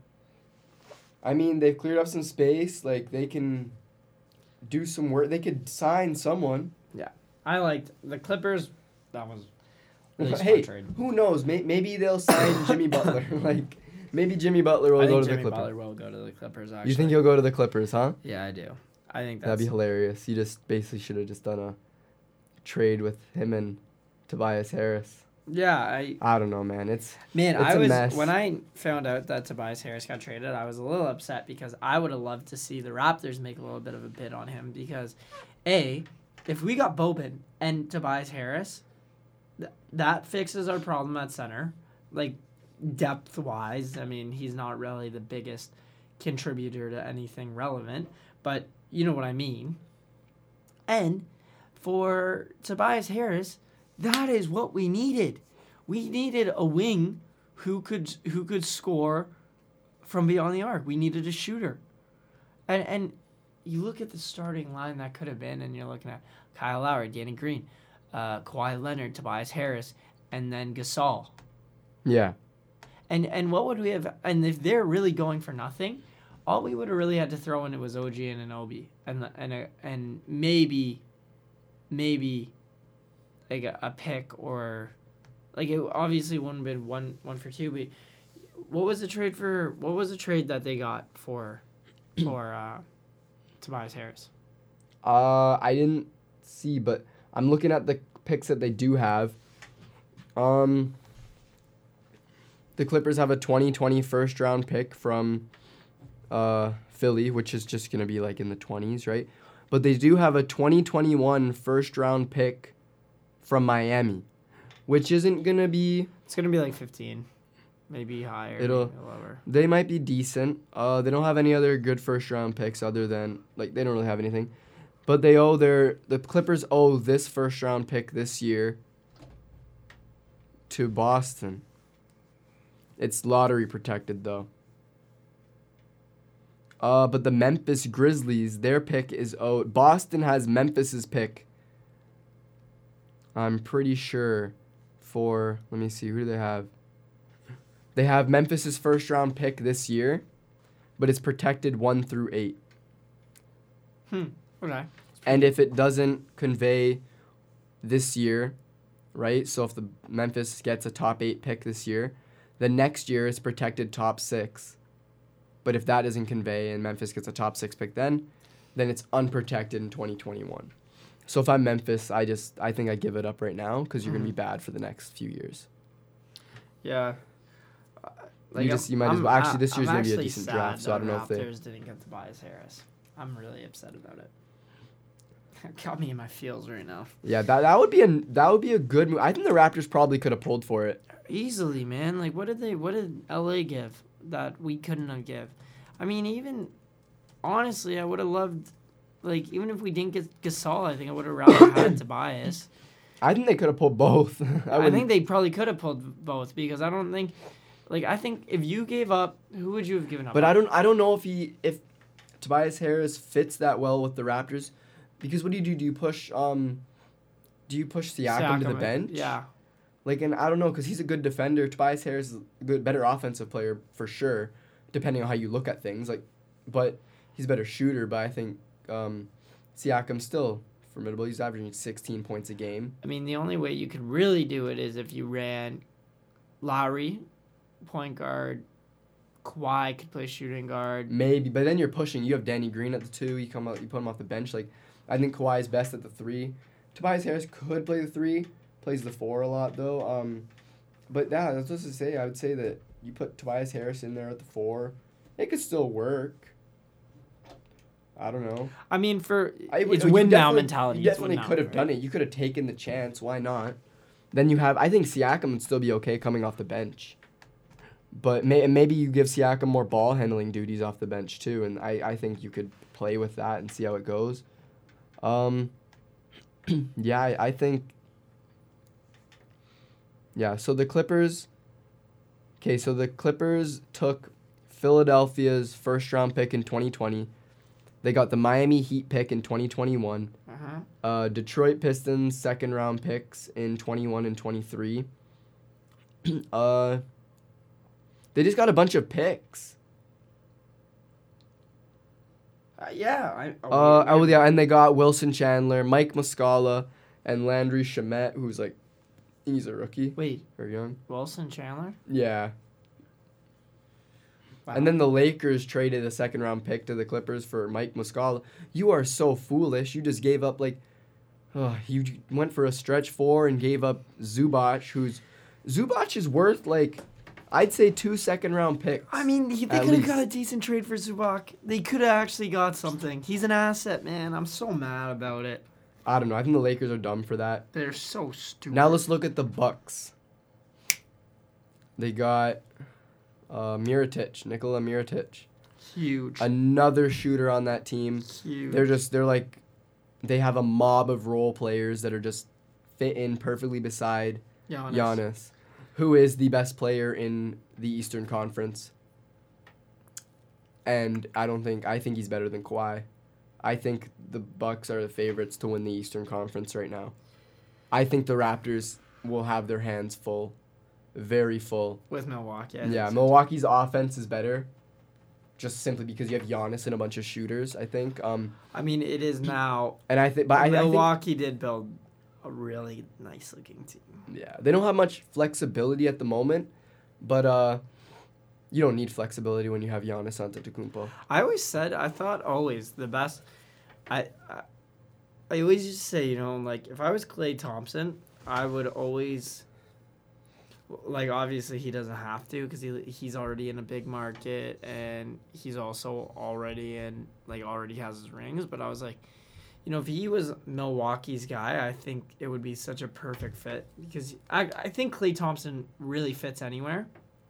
I mean, they've cleared up some space. Like, they can do some work. They could sign someone. Yeah, I liked the Clippers. That was really smart Hey, trade. who knows? May- maybe they'll sign Jimmy Butler. Like, maybe Jimmy Butler will I go think to Jimmy the Clippers. Butler will go to the Clippers. Actually, You think he'll go to the Clippers, huh? Yeah, I do. I think that's That'd be hilarious. You just basically should have just done a trade with him and Tobias Harris. Yeah, I I don't know, man. It's man, It's I a was mess. when I found out that Tobias Harris got traded, I was a little upset because I would have loved to see the Raptors make a little bit of a bid on him because, A, if we got Boban and Tobias Harris, th- that fixes our problem at center. Like, depth-wise, I mean, he's not really the biggest contributor to anything relevant, but you know what I mean. And for Tobias Harris, that is what we needed. We needed a wing who could who could score from beyond the arc. We needed a shooter. And and you look at the starting line that could have been, and you're looking at Kyle Lowry, Danny Green, uh, Kawhi Leonard, Tobias Harris, and then Gasol. yeah. And and what would we have? And if they're really going for nothing, all we would have really had to throw in it was O G and an Obi, and and a, and maybe, maybe, like a, a pick or, like it obviously wouldn't have been one one for two. But what was the trade for? What was the trade that they got for, for uh, Tobias Harris? Uh, I didn't see, but I'm looking at the picks that they do have. Um, the Clippers have a twenty twenty first round pick from uh, Philly, which is just going to be like in the twenties, right? But they do have a twenty twenty-one first round pick from Miami, which isn't going to be... It's gonna be like fifteen, maybe higher, It'll- maybe lower. They might be decent. Uh, they don't have any other good first round picks other than... Like, they don't really have anything. But they owe their... The Clippers owe this first round pick this year to Boston. It's lottery protected, though. Uh, but the Memphis Grizzlies, their pick is owed. Boston has Memphis's pick. I'm pretty sure for... Let me see. Who do they have? They have Memphis's first round pick this year, but it's protected one through eight. Hmm. Okay. And if it doesn't convey this year, right? So if the Memphis gets a top eight pick this year, the next year is protected top six. But if that doesn't convey and Memphis gets a top six pick then, then it's unprotected in twenty twenty-one. So if I'm Memphis, I just I think I give it up right now because you're Mhm. gonna be bad for the next few years. Yeah. Uh, You just- you might as well- actually, this year's gonna be a decent draft, so I don't know if they- Raptors didn't get Tobias Harris. I'm really upset about it. Got me in my feels right now. Yeah, that that would be a that would be a good move. I think the Raptors probably could have pulled for it. Easily, man. Like, what did they? What did L A give that we couldn't have give? I mean, even honestly, I would have loved. Like, even if we didn't get Gasol, I think I would have rather had Tobias. I think they could have pulled both. I, I, wouldn't- think they probably could have pulled both because I don't think, like, I think if you gave up, who would you have given up? But I don't I don't know if he if Tobias Harris fits that well with the Raptors, because what do you do? Do you push um, do you push Siakam, to the Siakam, bench? Yeah. Like, and I don't know because he's a good defender. Tobias Harris is a good, better offensive player for sure, depending on how you look at things. Like, but he's a better shooter. But I think um, Siakam's still formidable. He's averaging sixteen points a game. I mean, the only way you could really do it is if you ran Lowry, point guard, Kawhi could play shooting guard. Maybe, but then you're pushing. You have Danny Green at the two. You come out, you put him off the bench. Like, I think Kawhi is best at the three. Tobias Harris could play the three. Plays the four a lot though. Um, but yeah, that's just to say. I would say that you put Tobias Harris in there at the four, it could still work. I don't know. I mean, for I, it's you win now definitely- mentality. You It's win definitely now, could have right? done it. You could have taken the chance. Why not? Then you have, I think Siakam would still be okay coming off the bench. But may, maybe you give Siakam more ball handling duties off the bench too, and I, I think you could play with that and see how it goes. Um, yeah, I, I think. Yeah, so the Clippers. Okay, so the Clippers took Philadelphia's first round pick in twenty twenty. They got the Miami Heat pick in twenty twenty-one. Uh-huh. Uh, Detroit Pistons second round picks in twenty-one and twenty-three. uh, they just got a bunch of picks. Uh, yeah. I, oh, Uh, wait, oh wait. yeah, and they got Wilson Chandler, Mike Muscala, and Landry Shamet, who's like, he's a rookie Wait, or young. Wilson Chandler? Yeah. Wow. And then the Lakers traded a second round pick to the Clippers for Mike Muscala. You are so foolish. You just gave up like, uh, you went for a stretch four and gave up Zubac, who's Zubac is worth like, I'd say two second round picks. I mean, he, they at could have least. got a decent trade for Zubac. They could have actually got something. He's an asset, man. I'm so mad about it. I don't know. I think the Lakers are dumb for that. They're so stupid. Now let's look at the Bucks. They got uh, Mirotic, Nikola Mirotic, Huge. another shooter on that team. Huge. They're just they're like, they have a mob of role players that are just fit in perfectly beside Giannis. Giannis, who is the best player in the Eastern Conference. And I don't think I think he's better than Kawhi. I think the Bucks are the favorites to win the Eastern Conference right now. I think the Raptors will have their hands full, very full. With Milwaukee. I Yeah, think so. Milwaukee's offense is better, just simply because you have Giannis and a bunch of shooters. I think. Um, I mean, it is now. and I think, but I, I think, Milwaukee did build a really nice looking team. yeah, they don't have much flexibility at the moment, but uh, you don't need flexibility when you have Giannis Antetokounmpo. I always said, I thought always the best. I, I, I always used to say, you know, like if I was Klay Thompson, I would always. Like obviously he doesn't have to because he he's already in a big market and he's also already in like already has his rings. But I was like, you know, if he was Milwaukee's guy, I think it would be such a perfect fit because I I think Klay Thompson really fits anywhere.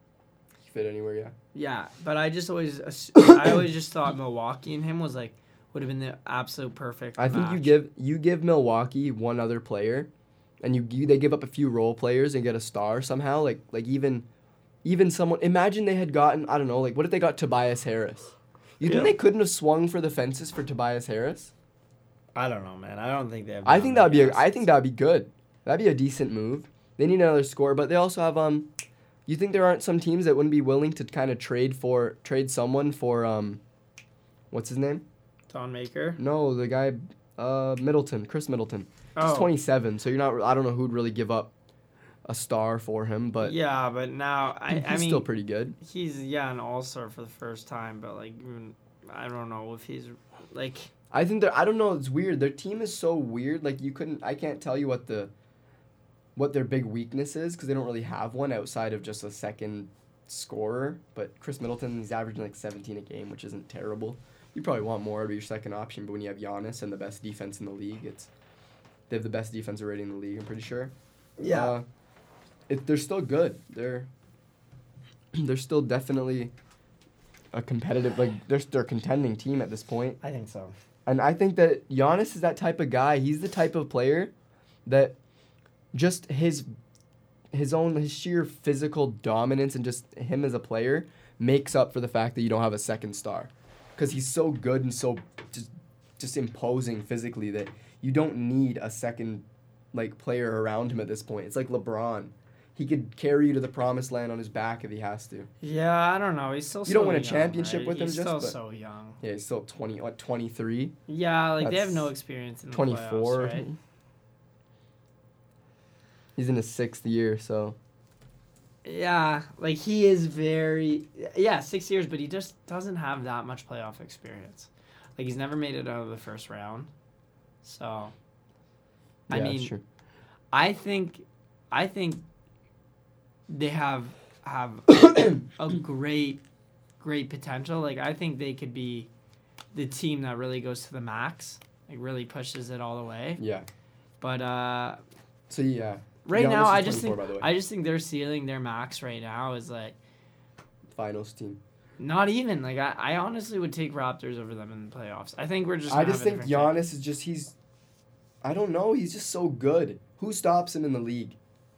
He fit anywhere, yeah. Yeah, but I just always ass- I always just thought Milwaukee and him was like would have been the absolute perfect. I think you match. give you give Milwaukee one other player, and you, you they give up a few role players and get a star somehow. Like like even, even someone. Imagine they had gotten I don't know like what if they got Tobias Harris? You think Yeah. they couldn't have swung for the fences for Tobias Harris? I don't know, man. I don't think they have. I think that would be a, I assets. think that would be good. That'd be a decent move. They need another scorer, but they also have um. You think there aren't some teams that wouldn't be willing to kind of trade for trade someone for um, what's his name? Don Maker. No, the guy, uh, Middleton, Chris Middleton. He's Oh. twenty-seven, so you're not. I don't know who'd really give up a star for him, but yeah, but now I he's I mean still pretty good. he's yeah an all star for the first time, but like even, I don't know if he's like I think that I don't know. It's weird. Their team is so weird. Like you couldn't. I can't tell you what the what their big weakness is because they don't really have one outside of just a second scorer. But Chris Middleton, he's averaging like seventeen a game, which isn't terrible. You probably want more to be your second option, but when you have Giannis and the best defense in the league, it's they have the best defensive rating in the league. I'm pretty sure. yeah Uh, it, they're still good. They're they're still definitely a competitive like they're they're a contending team at this point. I think so. And I think that Giannis is that type of guy. He's the type of player that just his his own his sheer physical dominance and just him as a player makes up for the fact that you don't have a second star. Cuz he's so good and so just just imposing physically that you don't need a second like player around him at this point. It's like LeBron. He could carry you to the promised land on his back if he has to. Yeah, I don't know. He's still You so don't win a young, championship right? with him He's just, still but- so young. Yeah, he's still twenty what twenty-three, Yeah, like they have That's no experience in the twenty-four. playoffs, right? He's in his sixth year, so Yeah, like he is very yeah six years, but he just doesn't have that much playoff experience. Like he's never made it out of the first round, so. I yeah, mean, sure. I think, I think they have have a great, great potential. Like I think they could be the team that really goes to the max, like really pushes it all the way. Yeah. But uh, So yeah, right Giannis now, is I just twenty-four, think by the way. I just think their ceiling, their max right now is like Finals team. not even like I, I honestly would take Raptors over them in the playoffs. I think we're just. I gonna just have a think different Giannis is just he's. I don't know. He's just so good. Who stops him in the league?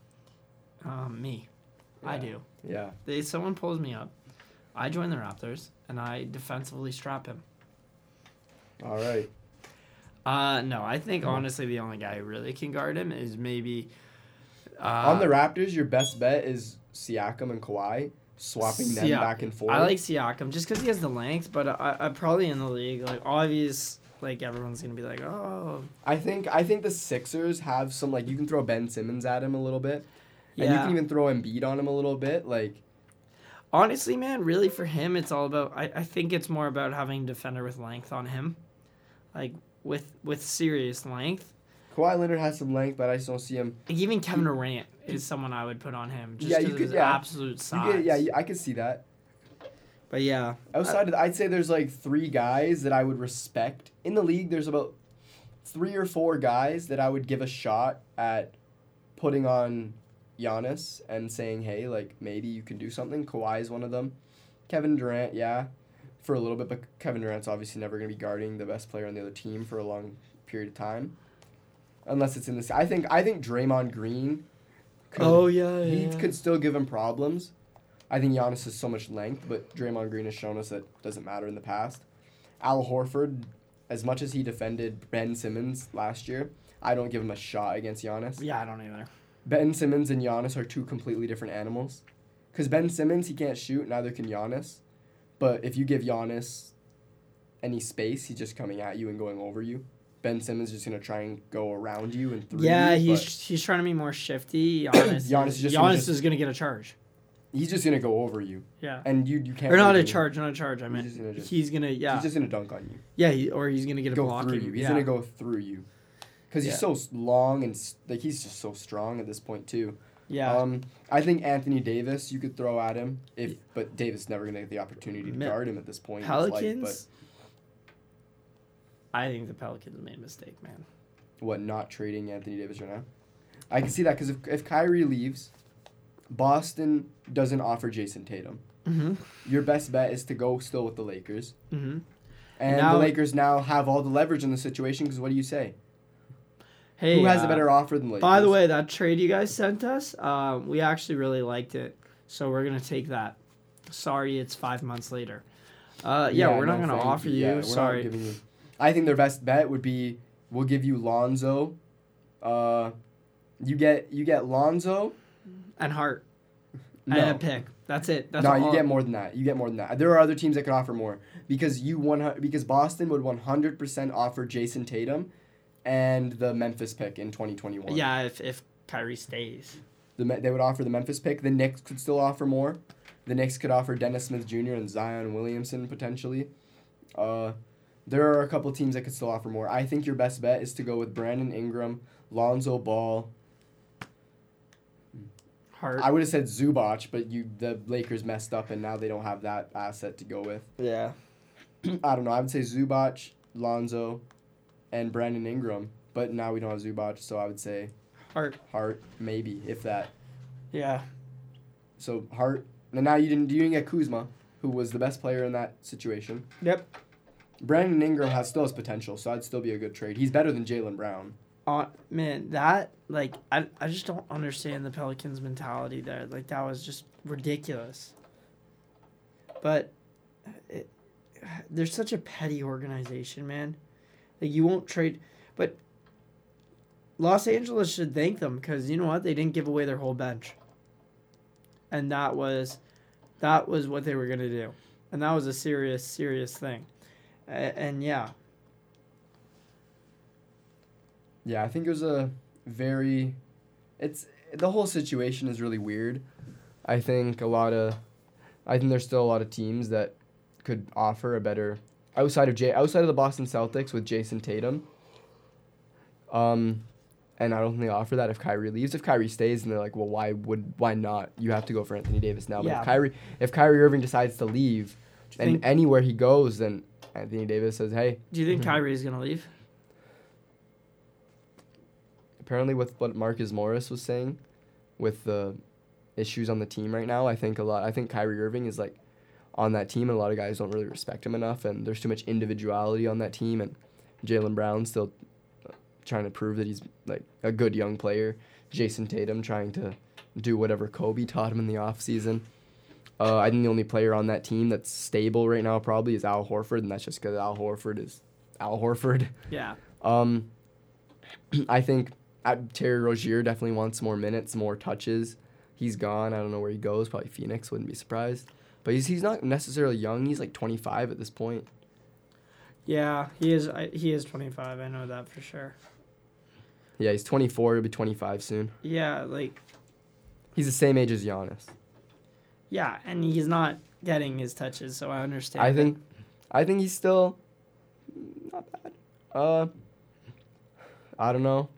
pick. Um, me, I Yeah. do. Yeah. They someone pulls me up, I join the Raptors and I defensively strap him. All right. Uh, no, I think Cool. honestly the only guy who really can guard him is maybe. Uh, On the Raptors, your best bet is Siakam and Kawhi, swapping them Siak- back and forth. I like Siakam just because he has the length, but I, I probably in the league like obvious like everyone's gonna be like oh I think I think the Sixers have some like you can throw Ben Simmons at him a little bit, yeah. and you can even throw Embiid on him a little bit. Like Honestly, man, really for him it's all about. I, I think it's more about having a defender with length on him, like with with serious length. Kawhi Leonard has some length, but I just don't see him. Like even Kevin Durant is someone I would put on him just Yeah, because you of could- his yeah. absolute You size. get, yeah, you- I could see that. But yeah, Outside of that, I'd say there's like three guys that I would respect in the league. There's about three or four guys that I would give a shot at putting on Giannis and saying, hey, like maybe you can do something. Kawhi is one of them. Kevin Durant, yeah, for a little bit, but Kevin Durant's obviously never going to be guarding the best player on the other team for a long period of time, unless it's in this. I think I think Draymond Green. Could, oh yeah, he yeah. could still give him problems. I think Giannis has so much length, but Draymond Green has shown us that doesn't matter in the past. Al Horford, as much as he defended Ben Simmons last year, I don't give him a shot against Giannis. Yeah, I don't either. Ben Simmons and Giannis are two completely different animals. Because Ben Simmons, he can't shoot, neither can Giannis. But if you give Giannis any space, he's just coming at you and going over you. Ben Simmons is just going to try and go around you and through Yeah, you. he's he's trying to be more shifty. Giannis, Giannis is is just Giannis gonna just- is gonna get a charge. He's just going to go over you. Yeah. And you, you can't... Or not really a do- charge, not a charge. I He's mean, just gonna just- he's gonna yeah He's just going to dunk on you. yeah, he, or he's gonna get a go block. through in- you. He's yeah. gonna go through you, because Yeah. he's so s- long and s- like he's just so strong at this point too. Yeah. Um, I think Anthony Davis you could throw at him if, but Davis never gonna get the opportunity to Ma- guard him at this point. in his Pelicans. life, I think the Pelicans made a mistake, man. but what not trading Anthony Davis right now? I can see that because if if Kyrie leaves, Boston doesn't offer Jason Tatum. Mm-hmm. Your best bet is to go still with the Lakers, Mm-hmm. and Now- the Lakers now have all the leverage in the situation. Because what do you say? Hey, Who has uh, a better offer than Lakers? By the way, that trade you guys sent us, um, we actually really liked it, so we're gonna take that. Sorry, it's five months later. Uh, yeah, we're not no, gonna thank offer you. Yeah, we're not Sorry. giving you. I think their best bet would be we'll give you Lonzo. Uh, you get you get Lonzo. And Hart. No, And a pick. That's it. That's no, all. you get more than that. You get more than that. There are other teams that could offer more because you one because Boston would one hundred percent offer Jason Tatum, and the Memphis pick in twenty twenty one. Yeah, if if Kyrie stays. The Me- they would offer the Memphis pick. The Knicks could still offer more. The Knicks could offer Dennis Smith Junior and Zion Williamson potentially. Uh, there are a couple teams that could still offer more. I think your best bet is to go with Brandon Ingram, Lonzo Ball. Hart. I would have said Zubac, but you the Lakers messed up and now they don't have that asset to go with. yeah. I don't know. I would say Zubac, Lonzo, and Brandon Ingram. But now we don't have Zubac, so I would say Hart. Hart, maybe if that. Yeah. So Hart. And now you didn't you didn't get Kuzma, who was the best player in that situation. Yep. Brandon Ingram has still has potential, so I'd still be a good trade. He's better than Jaylen Brown. Uh, man, that like I I just don't understand the Pelicans' mentality there. Like that was just ridiculous. But it, they're such a petty organization, man. Like you won't trade, but Los Angeles should thank them because you know what? They didn't give away their whole bench. And that was, that was what they were gonna do, and that was a serious, serious thing. A- and yeah. Yeah, I think it was a very it's the whole situation is really weird. I think a lot of I think there's still a lot of teams that could offer a better outside of Jay outside of the Boston Celtics with Jason Tatum. Um and I don't think they offer that if Kyrie leaves. If Kyrie stays and they're like, well, why would why not? You have to go for Anthony Davis now. But Yeah. if Kyrie if Kyrie Irving decides to leave Do you and think, anywhere he goes, then Anthony Davis says, hey, do you think Mhm. Kyrie is gonna leave? apparently with what Marcus Morris was saying, with the issues on the team right now, I think a lot. I think Kyrie Irving is like on that team, and a lot of guys don't really respect him enough, and there's too much individuality on that team, and Jaylen Brown still trying to prove that he's like a good young player. Jason Tatum trying to do whatever Kobe taught him in the offseason. Uh, I think the only player on that team that's stable right now probably is Al Horford, and that's just because Al Horford is Al Horford. Yeah. Um, I think uh, Terry Rozier definitely wants more minutes, more touches. He's gone. I don't know where he goes. Probably Phoenix. Wouldn't be surprised. But he's he's not necessarily young. He's like twenty-five at this point. Yeah, he is. I, he is twenty-five. I know that for sure. Yeah, he's twenty-four. He'll be twenty-five soon. Yeah, like. He's the same age as Giannis. Yeah, and he's not getting his touches, so I understand. I think, I think he's still not bad. Uh, I don't know.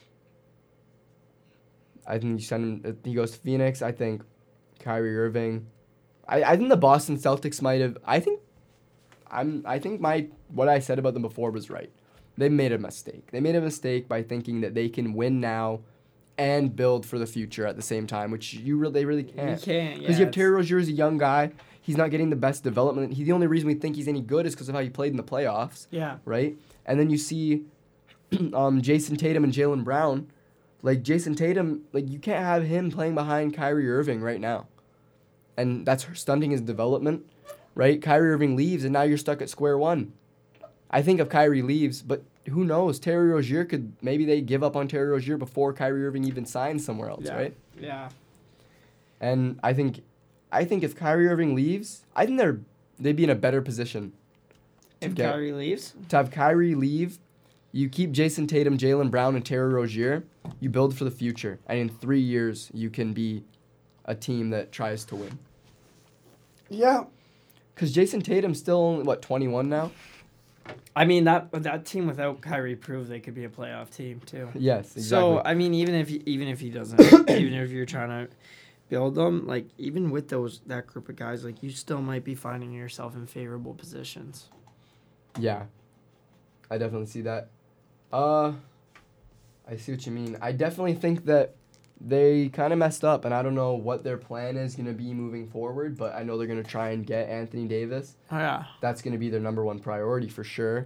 I think you send him. He goes to Phoenix. I think Kyrie Irving. I, I think the Boston Celtics might have. I think, I'm. I think my what I said about them before was right. They made a mistake. They made a mistake by thinking that they can win now, and build for the future at the same time, which you really they really can't. You can't, yeah. Because you have Terry Rozier as a young guy. He's not getting the best development. He the only reason we think he's any good is because of how he played in the playoffs. Yeah. Right. And then you see, um, Jason Tatum and Jaylen Brown. Like, Jason Tatum, like, you can't have him playing behind Kyrie Irving right now. And that's stunting his development, right? Kyrie Irving leaves, and now you're stuck at square one. I think if Kyrie leaves, but who knows? Terry Rozier could, maybe they give up on Terry Rozier before Kyrie Irving even signs somewhere else, yeah. right? Yeah. And I think, I think if Kyrie Irving leaves, I think they're, they'd be in a better position. If get, Kyrie leaves? To have Kyrie leave, you keep Jason Tatum, Jaylen Brown, and Terry Rozier. You build for the future, and in three years, you can be a team that tries to win. Yeah. Because Jason Tatum's still only, what, twenty-one now? I mean, that that team without Kyrie proved they could be a playoff team, too. Yes, exactly. So, I mean, even if he, even if he doesn't, even if you're trying to build them, like, even with those that group of guys, like, you still might be finding yourself in favorable positions. Yeah. I definitely see that. Uh, I see what you mean. I definitely think that they kind of messed up, and I don't know what their plan is going to be moving forward, but I know they're going to try and get Anthony Davis. Oh, yeah. That's going to be their number one priority for sure.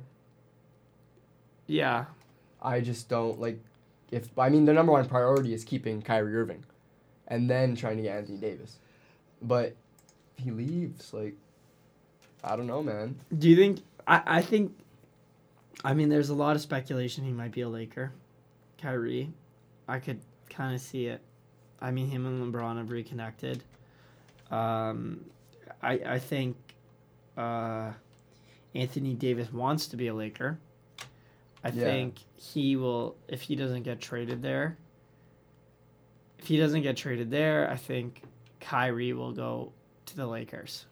Yeah. I just don't, like, if, I mean, their number one priority is keeping Kyrie Irving and then trying to get Anthony Davis. But if he leaves, like, I don't know, man. Do you think, I, I think, I mean, there's a lot of speculation he might be a Laker. Kyrie. I could kind of see it. I mean, him and LeBron have reconnected. Um, I I think uh, Anthony Davis wants to be a Laker. I Yeah. think he will, if he doesn't get traded there, if he doesn't get traded there, I think Kyrie will go to the Lakers.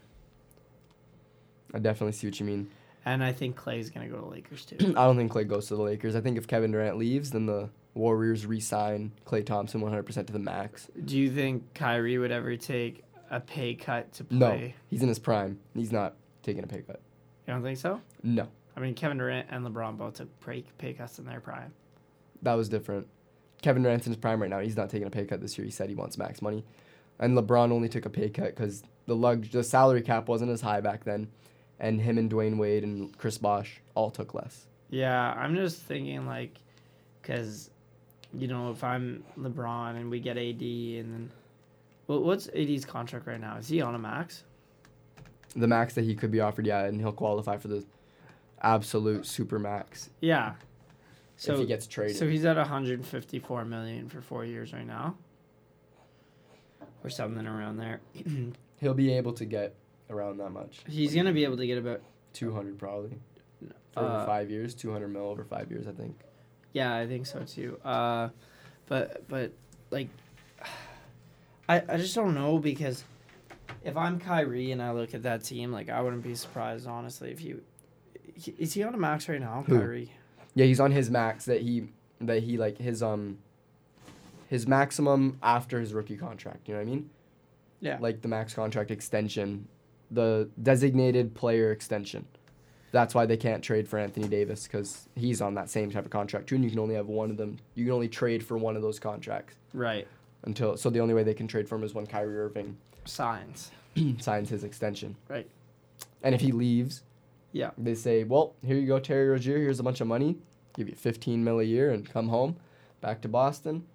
I definitely see what you mean. And I think Clay's going to go to Lakers too. I don't think Klay goes to the Lakers. I think if Kevin Durant leaves, then the Warriors re-sign Klay Thompson one hundred percent to the max. Do you think Kyrie would ever take a pay cut to play? No, he's in his prime. He's not taking a pay cut. You don't think so? No, I mean, Kevin Durant and LeBron both took pay, pay cuts in their prime. that was different. Kevin Durant's in his prime right now. He's not taking a pay cut this year. He said he wants max money. And LeBron only took a pay cut because the lug- the salary cap wasn't as high back then. And him and Dwayne Wade and Chris Bosh all took less. Yeah, I'm just thinking, like, because, you know, if I'm LeBron and we get A D and then... Well, what's A D's contract right now? Is he on a max? The max that he could be offered, yeah, and he'll qualify for the absolute super max. Yeah. So if he gets traded. So he's at one hundred fifty-four million dollars for four years right now. Or something around there. He'll be able to get around that much. He's going to be able to get about... two hundred probably. For Uh, over five years, two hundred mil over five years, I think. Yeah, I think so too. Uh, but but like, I I just don't know because if I'm Kyrie and I look at that team, like I wouldn't be surprised honestly if you he, is he on a max right now, Who? Kyrie? Yeah, he's on his max that he that he like his um his maximum after his rookie contract. You know what I mean? Yeah. Like the max contract extension, the designated player extension. That's why they can't trade for Anthony Davis because he's on that same type of contract too, and you can only have one of them. You can only trade for one of those contracts. Right. Until so the only way they can trade for him is when Kyrie Irving Signs. signs his extension. Right. And if he leaves, yeah, they say, well, here you go, Terry Rozier. Here's a bunch of money. Give you fifteen mil a year and come home, back to Boston.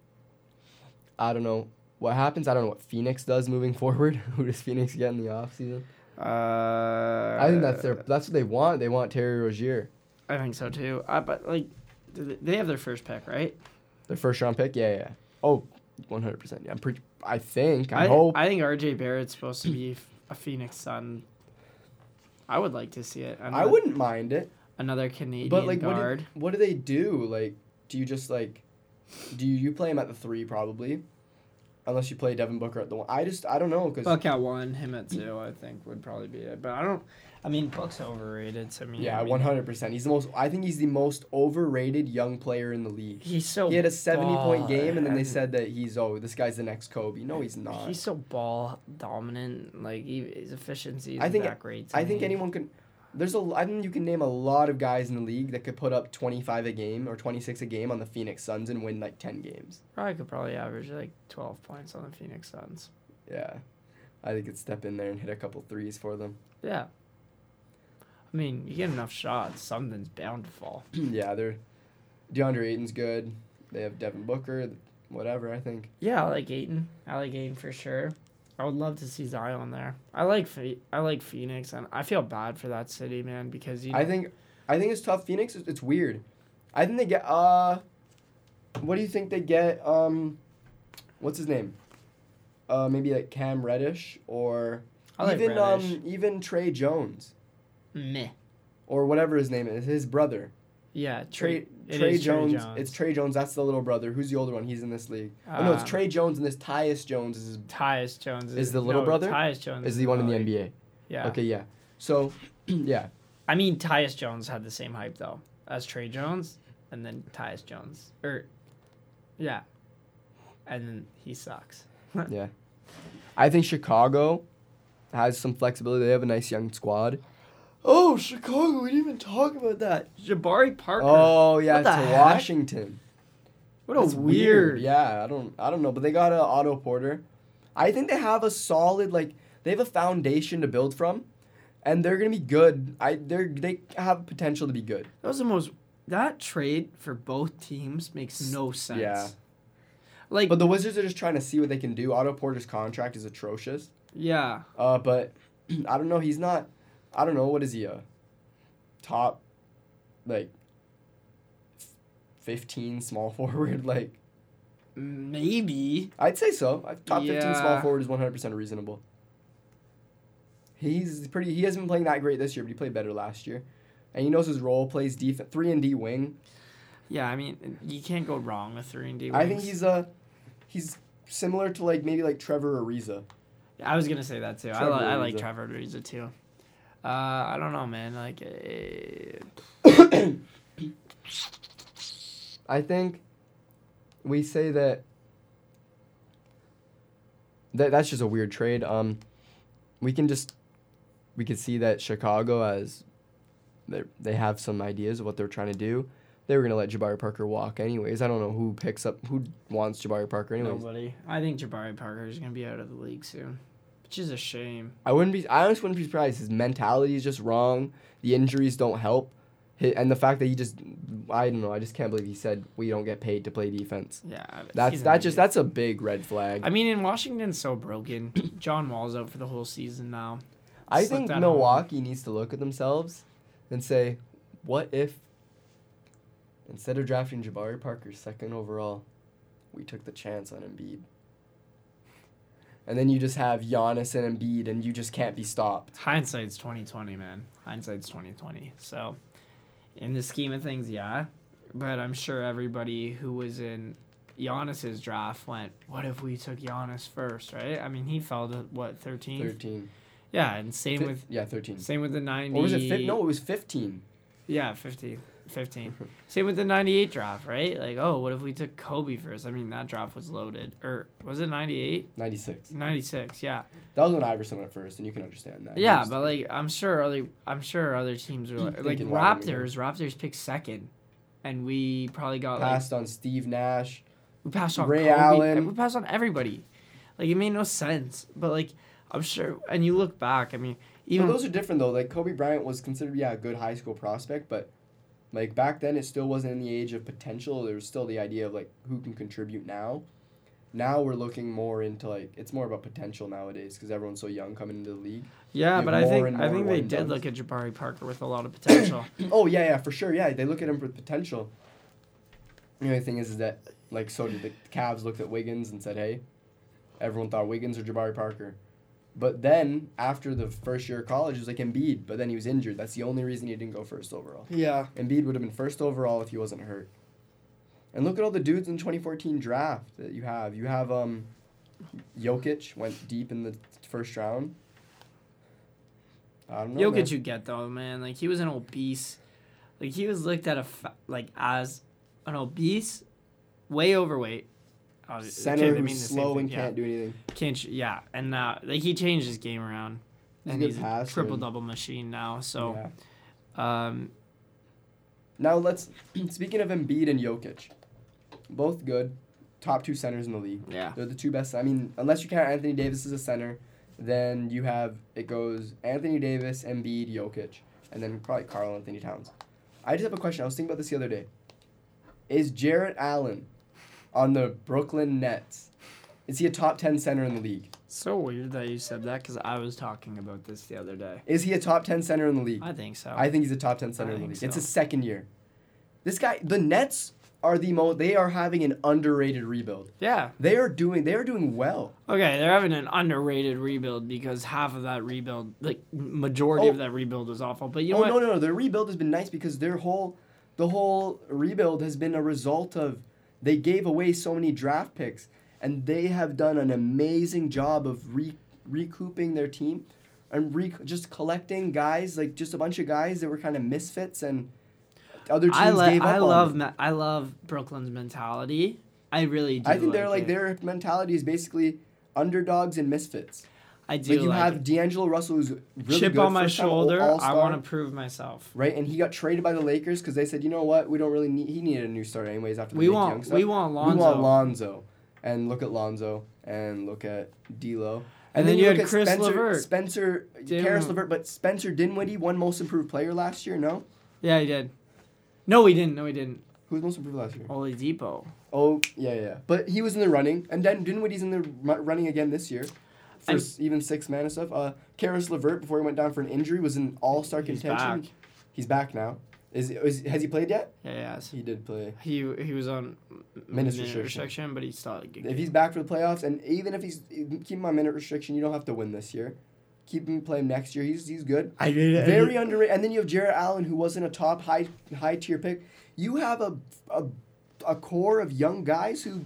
I don't know what happens. I don't know what Phoenix does moving forward. Who does Phoenix get in the offseason? Uh, I think that's their. That's what they want. They want Terry Rozier. I think so too. Uh, but like, they have their first pick, right? Their first round pick. Yeah, yeah. Oh, one hundred percent. Yeah, I'm pretty. I think. I, I hope. I think R J Barrett's supposed to be a Phoenix Sun. I would like to see it. Another, I wouldn't mind it. Another Canadian But like, what guard. do, what do they do? Like, do you just like, do you, you play him at the three probably, unless you play Devin Booker at the one? I just I don't know because Buck at one, him at two. I think would probably be it. But I don't. I mean, Buck's overrated to me. yeah, I mean, one hundred percent. He's the most. I think he's the most overrated young player in the league. He's so. He had a seventy point game, and then they and said that he's oh this guy's the next Kobe. No, he's not. He's so ball dominant. Like he, his efficiency I isn't think that great. To I think me. anyone can. There's a. I think you can name a lot of guys in the league that could put up twenty-five a game or twenty-six a game on the Phoenix Suns and win like ten games. Probably could probably average like twelve points on the Phoenix Suns. Yeah, I think could step in there and hit a couple threes for them. Yeah. I mean, you get enough shots, something's bound to fall. yeah, they're DeAndre Ayton's good. They have Devin Booker, whatever. I think. Yeah, I like Ayton. I like Ayton for sure. I would love to see Zion there. I like Phe- I like Phoenix, and I feel bad for that city, man, because you know, I think, I think it's tough. Phoenix, it's, it's weird. I think they get. Uh, what do you think they get? Um, what's his name? Uh, maybe like Cam Reddish or I like even Reddish. um even Trey Jones meh. or whatever his name is. His brother. Yeah, Trey Trey, it Trey is Jones. Trey Jones. It's Trey Jones. That's the little brother. Who's the older one? He's in this league. oh no, it's Um, Trey Jones, and this Tyus Jones is his, Tyus Jones Is the little no, brother? Tyus Jones is the one in the N B A. Yeah. Okay, yeah. So, yeah. I mean, Tyus Jones had the same hype though as Trey Jones, and then Tyus Jones, or yeah, and then he sucks. Yeah. I think Chicago has some flexibility. They have a nice young squad. Oh, Chicago! We didn't even talk about that. Jabari Parker. Oh yeah, What the to heck? Washington. What a That's weird. Yeah, I don't, I don't know, but they got a Otto Porter. I think they have a solid like they have a foundation to build from, and they're gonna be good. I they they have potential to be good. That was the most. That trade for both teams makes no sense. Yeah. Like, But the Wizards are just trying to see what they can do. Otto Porter's contract is atrocious. yeah. Uh, but I don't know. He's not. I don't know. What is he? A top, like, fifteen small forward. Like, Maybe. I'd say so. I- Top fifteen small Yeah. forward is one hundred percent reasonable. He's pretty. He hasn't been playing that great this year, but he played better last year, and he knows his role. Plays defense, three and D wing. Yeah, I mean, you can't go wrong with three and D. I think he's uh he's similar to like maybe like Trevor Ariza. I was gonna say that too. I, Trevor li- I like Ariza. Trevor Ariza too. Uh, I don't know, man. Like, uh, I think we say that that that's just a weird trade. Um, we can just we could see that Chicago as they they have some ideas of what they're trying to do. They were gonna let Jabari Parker walk anyways. I don't know who picks up who wants Jabari Parker anyways. nobody. I think Jabari Parker is gonna be out of the league soon, which is a shame. I wouldn't be. I honestly wouldn't be surprised. His mentality is just wrong. The injuries don't help, Hi- and the fact that he just. I don't know. I just can't believe he said we don't get paid to play defense. Yeah, That's he's an that just idiot. that's a big red flag. I mean, in Washington's so broken. John Wall's out for the whole season now. I Slipped think at Milwaukee needs to look at themselves and say, what if instead of drafting Jabari Parker second overall, we took the chance on Embiid? And then you just have Giannis and Embiid, and you just can't be stopped. Hindsight's twenty twenty, man. Hindsight's twenty twenty. So, in the scheme of things, yeah. But I'm sure everybody who was in Giannis's draft went, "What if we took Giannis first?" Right? I mean, he fell to what thirteenth. Thirteen. Yeah, and same Fi- with yeah, thirteen. same with the ninety. Or was it? Fi- no, it was fifteen. Yeah, fifteenth. fifteen. Same with the ninety-eight draft, right? Like, oh, what if we took Kobe first? I mean, that draft was loaded. Or was it ninety-eight? ninety-six. ninety-six, yeah. That was when Iverson went first, and you can understand that. Yeah, was, but like I'm sure other I'm sure other teams are like, like Raptors. Raptors picked second, and we probably got passed like, on Steve Nash. We passed on Ray Kobe. Allen. We passed on everybody. Like it made no sense. But like I'm sure, and you look back. I mean, even but those are different though. Like Kobe Bryant was considered yeah a good high school prospect, but like back then it still wasn't in the age of potential. There was still the idea of like who can contribute now. Now we're looking more into like it's more about potential nowadays because everyone's so young coming into the league. Yeah, but I think I think they did look at Jabari Parker with a lot of potential. Oh yeah, yeah, for sure. Yeah, they look at him for potential. The only thing is, is that like so did the Cavs looked at Wiggins and said, hey, everyone thought Wiggins or Jabari Parker. But then after the first year of college, it was like Embiid, but then he was injured. That's the only reason he didn't go first overall. Yeah. Embiid would have been first overall if he wasn't hurt. And look at all the dudes in the twenty fourteen draft that you have. You have um, Jokic went deep in the first round. I don't know. Jokic, man. You get though, man. Like he was an obese, like he was looked at a fa- like as an obese, way overweight. Oh, center who's slow and yeah. can't do anything. Can't yeah, and uh, like he changed his game around, he's and a he's a triple double machine now. So, yeah. um, now let's speaking of Embiid and Jokic, both good, top two centers in the league. Yeah, they're the two best. I mean, unless you count Anthony Davis as a center, then you have it goes Anthony Davis, Embiid, Jokic, and then probably Karl Anthony Towns. I just have a question. I was thinking about this the other day. Is Jarrett Allen on the Brooklyn Nets, is he a top ten center in the league? So weird that you said that because I was talking about this the other day. Is he a top ten center in the league? I think so. I think he's a top ten center I in the league. So. It's his second year. This guy, the Nets are the most, they are having an underrated rebuild. Yeah. They are doing, they are doing well. Okay, they're having an underrated rebuild because half of that rebuild, like majority oh. of that rebuild was awful. But you know oh, what? no, no, no. Their rebuild has been nice because their whole, the whole rebuild has been a result of they gave away so many draft picks, and they have done an amazing job of re- recouping their team and re- just collecting guys, like just a bunch of guys that were kind of misfits and other teams I le- gave up I on love them. Ma- I love Brooklyn's mentality. I really do. I think like they're like it. their mentality is basically underdogs and misfits. I do. Like you like have it. D'Angelo Russell, who's really chip good, on my first time shoulder. all-star, I want to prove myself. Right, and he got traded by the Lakers because they said, you know what, we don't really need. He needed a new start anyways after the we Nick want Young stuff. we want Lonzo. We want Lonzo, and look at Lonzo, and look at D'Lo, and, and then, then you look had at Chris Spencer, LeVert. Spencer, Dim- Karis LeVert, but Spencer Dinwiddie won Most Improved Player last year. No, Yeah, he did. No, he didn't. No, he didn't. who was Most Improved last year? Oladipo. Oh yeah, yeah, but he was in the running, and then Dinwiddie's in the ru- running again this year. For I'm- s- even six man and stuff. Uh, Karis LeVert, before he went down for an injury, was in All Star He's contention. back. He's back now. Is, is has he played yet? Yeah, yes. He did play. He he was on Minutes minute restriction. restriction, but he still. If he's back for the playoffs, and even if he's keep him on minute restriction, you don't have to win this year. Keep him playing next year. He's he's good. I did it. Very underrated. And then you have Jarrett Allen, who wasn't a top high high tier pick. You have a a a core of young guys who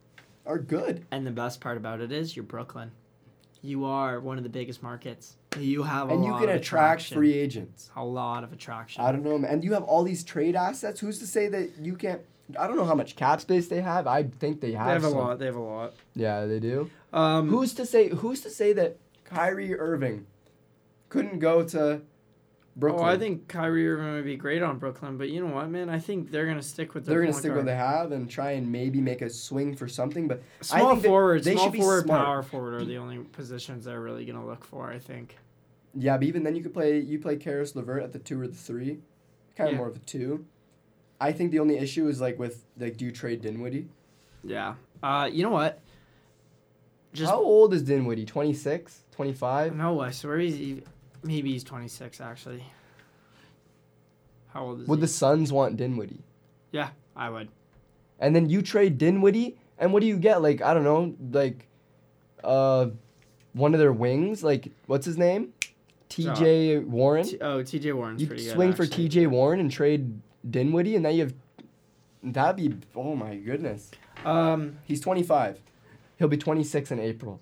are good. And the best part about it is you're Brooklyn. You are one of the biggest markets. You have a and you lot can of attract attraction. free agents. A lot of attraction. I don't know, man. And you have all these trade assets. Who's to say that you can't? I don't know how much cap space they have. I think they have. They have a some. lot. They have a lot. Yeah, they do. Um, Who's to say? Who's to say that Kyrie Irving couldn't go to Brooklyn? Oh, I think Kyrie Irving would be great on Brooklyn, but you know what, man? I think they're gonna stick with. Their they're gonna point stick guard. what they have and try and maybe make a swing for something. But I Small think that forward, they small should be forward, smart. power forward are the only positions they're really gonna look for. I think. Yeah, but even then you could play. You play Karis LeVert at the two or the three, kind of Yeah. more of a two. I think the only issue is like with like, do you trade Dinwiddie? Yeah. Uh, you know what? Just How old is Dinwiddie? twenty-six, twenty-five? no, I swear he's he- maybe he's twenty-six actually. How old is Would he? the Suns want Dinwiddie? Yeah, I would. And then you trade Dinwiddie, and what do you get? Like, I don't know, like, uh, one of their wings, like, what's his name? T J Warren? T- oh, T J Warren's You pretty good. swing for actually. T J Warren and trade Dinwiddie, and now you have, that'd be, oh my goodness. Um, He's twenty-five. He'll be twenty-six in April.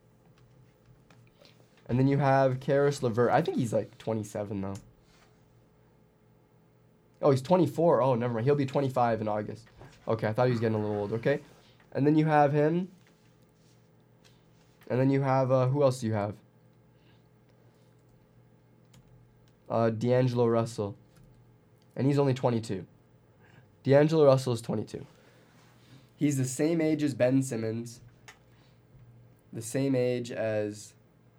And then you have Karis LeVert. I think he's like twenty-seven, though. Oh, he's twenty-four. Oh, never mind. He'll be twenty-five in August. Okay, I thought he was getting a little old. Okay. And then you have him. And then you have, uh, who else do you have? Uh, D'Angelo Russell. And he's only twenty-two. D'Angelo Russell is twenty-two. He's the same age as Ben Simmons. The same age as,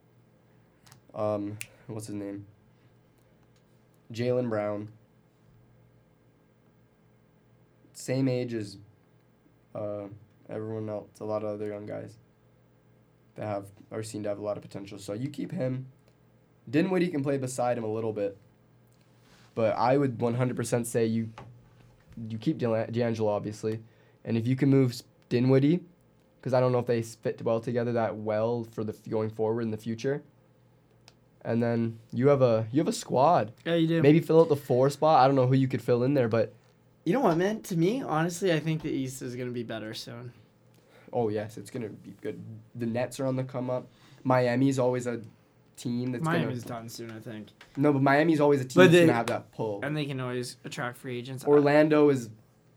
um, what's his name? Jaylen Brown. Same age as uh, everyone else, a lot of other young guys that have are seen to have a lot of potential. So you keep him. Dinwiddie can play beside him a little bit, but I would one hundred percent say you you keep D'Angelo, obviously, and if you can move Dinwiddie, because I don't know if they fit well together that well for the going forward in the future. And then you have a you have a squad. Yeah, you do. Maybe fill out the four spot. I don't know who you could fill in there, but You know what, man? To me, honestly, I think the East is going to be better soon. oh yes, it's gonna be good. The Nets are on the come up. Miami's always a team that's Miami's gonna done soon, I think. no, but Miami's always a team But that's they- gonna have that pull. And they can always attract free agents. Orlando is,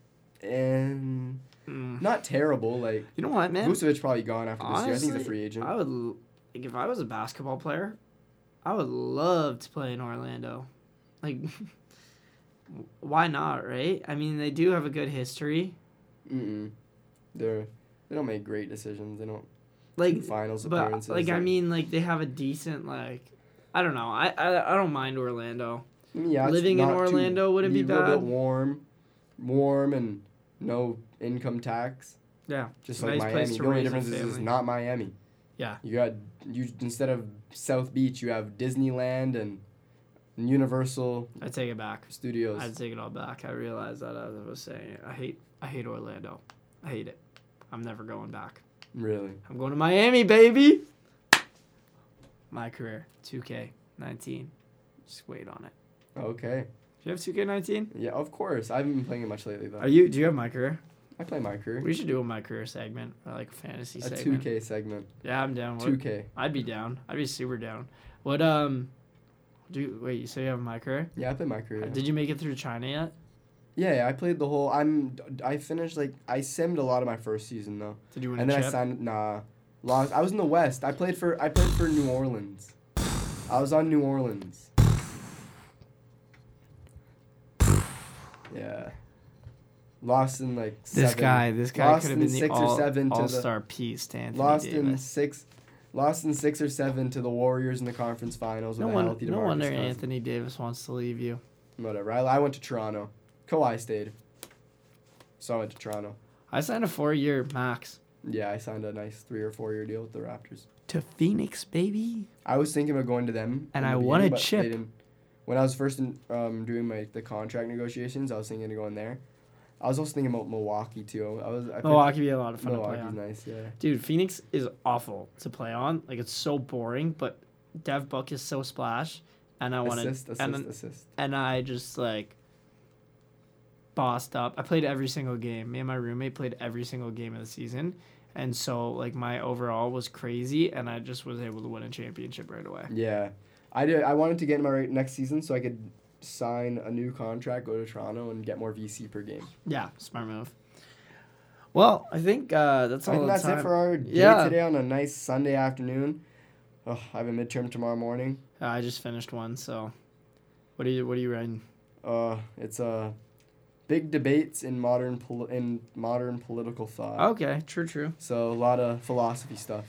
and Mm. not terrible. Like You know what, man? Vucevic probably gone after this year. I think he's a Honestly, free agent. I would, l- like, if I was a basketball player, I would love to play in Orlando. Like, why not, right? I mean, they do have a good history. Mm-mm. They're they don't make great decisions. They don't Like, finals but appearances. like I mean, like they have a decent like, I don't know. I I, I don't mind Orlando. yeah, it's living in not too- Orlando wouldn't be a little bad. bit warm, warm and no income tax. Yeah, Just Nice like place Miami. to The only raise a difference is it's family. not Miami. Yeah. You got you instead of South Beach, you have Disneyland and Universal I take it back. Studios. I take it all back. I realized that as I was saying it. I hate I hate Orlando. I hate it. I'm never going back. Really? I'm going to Miami, baby. My career, two K nineteen. Just wait on it. Okay. Do you have two K nineteen? Yeah, of course. I haven't been playing it much lately though. Are you? Do you have my career? I play my career. We should do a my career segment or like a fantasy A segment. two K segment. Yeah, I'm down. What- Two K. I'd be down. I'd be super down. What um? Do you, wait? You say you have my career? Yeah, I play my career. Did you make it through China yet? Yeah, yeah, I played the whole. I'm. I finished like I simmed a lot of my first season though, Did you win and a then chip? I signed. Nah, lost. I was in the West. I played for. I played for New Orleans. I was on New Orleans. Yeah. Lost in like. This seven. guy, this guy Lost could have in been the six or all, seven to the- all-star piece to Anthony Lost in Davis. six. Lost in six or seven to the Warriors in the conference finals No, with a one, healthy no DeMarcus wonder Cousins. Anthony Davis wants to leave you. Whatever. I, I went to Toronto. Kawhi stayed. So I went to Toronto. I signed a four-year max. Yeah, I signed a nice three or four year deal with the Raptors. To Phoenix, baby. I was thinking about going to them. And in the I won a beginning, but chip. they didn't- When I was first in, um, doing my the contract negotiations, I was thinking of going there. I was also thinking about Milwaukee too. I was. I picked- Milwaukee would be a lot of fun to Milwaukee's play on. nice, yeah. Dude, Phoenix is awful to play on. Like, it's so boring, but Dev Book is so splash. And I wanted, Assist, assist, and, assist. and I just, like, bossed up. I played every single game. Me and my roommate played every single game of the season. And so, like, my overall was crazy, and I just was able to win a championship right away. Yeah, I did. I wanted to get in my right next season so I could sign a new contract, go to Toronto, and get more V C per game. Yeah, smart move. Well, I think uh, that's I all think the that's time. it for our day Yeah. today on a nice Sunday afternoon. Oh, I have a midterm tomorrow morning. Uh, I just finished one, so what are you what are you writing? Uh, it's uh, big debates in modern pol- in modern political thought. Okay, true, true. So a lot of philosophy stuff.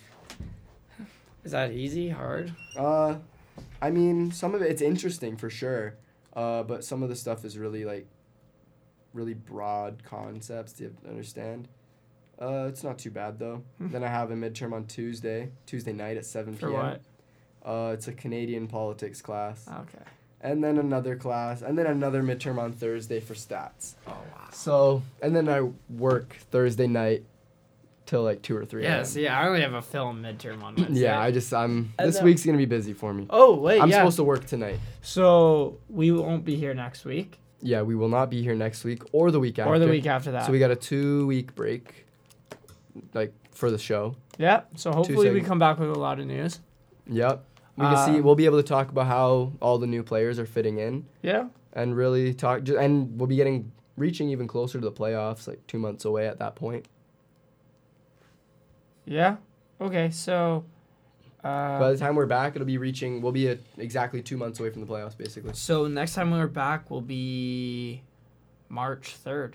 Is that easy, hard? Uh, I mean, some of it, it's interesting for sure. Uh, but some of the stuff is really like, really broad concepts to understand. Uh, it's not too bad though. Then I have a midterm on Tuesday, Tuesday night at seven p.m. For what? Uh, it's a Canadian politics class. Okay. And then another class, and then another midterm on Thursday for stats. Oh wow. So, and then I work Thursday night till like two or three. Yeah, a.m. see, I only have a film midterm on Wednesday. Yeah, I just I'm And this then- week's gonna be busy for me. Oh wait, I'm yeah. supposed to work tonight. So we won't be here next week Yeah, we will not be here next week or the week after. or the week after that. So we got a two week break, like for the show. yeah. So hopefully we segments. come back with a lot of news. Yep. We can see. Um, We'll be able to talk about how all the new players are fitting in, Yeah. and really talk. ju- And we'll be getting reaching even closer to the playoffs, like two months away at that point. Yeah. Okay. So. Uh, By the time we're back, it'll be reaching. We'll be at exactly two months away from the playoffs, basically. so next time we're back will be March third.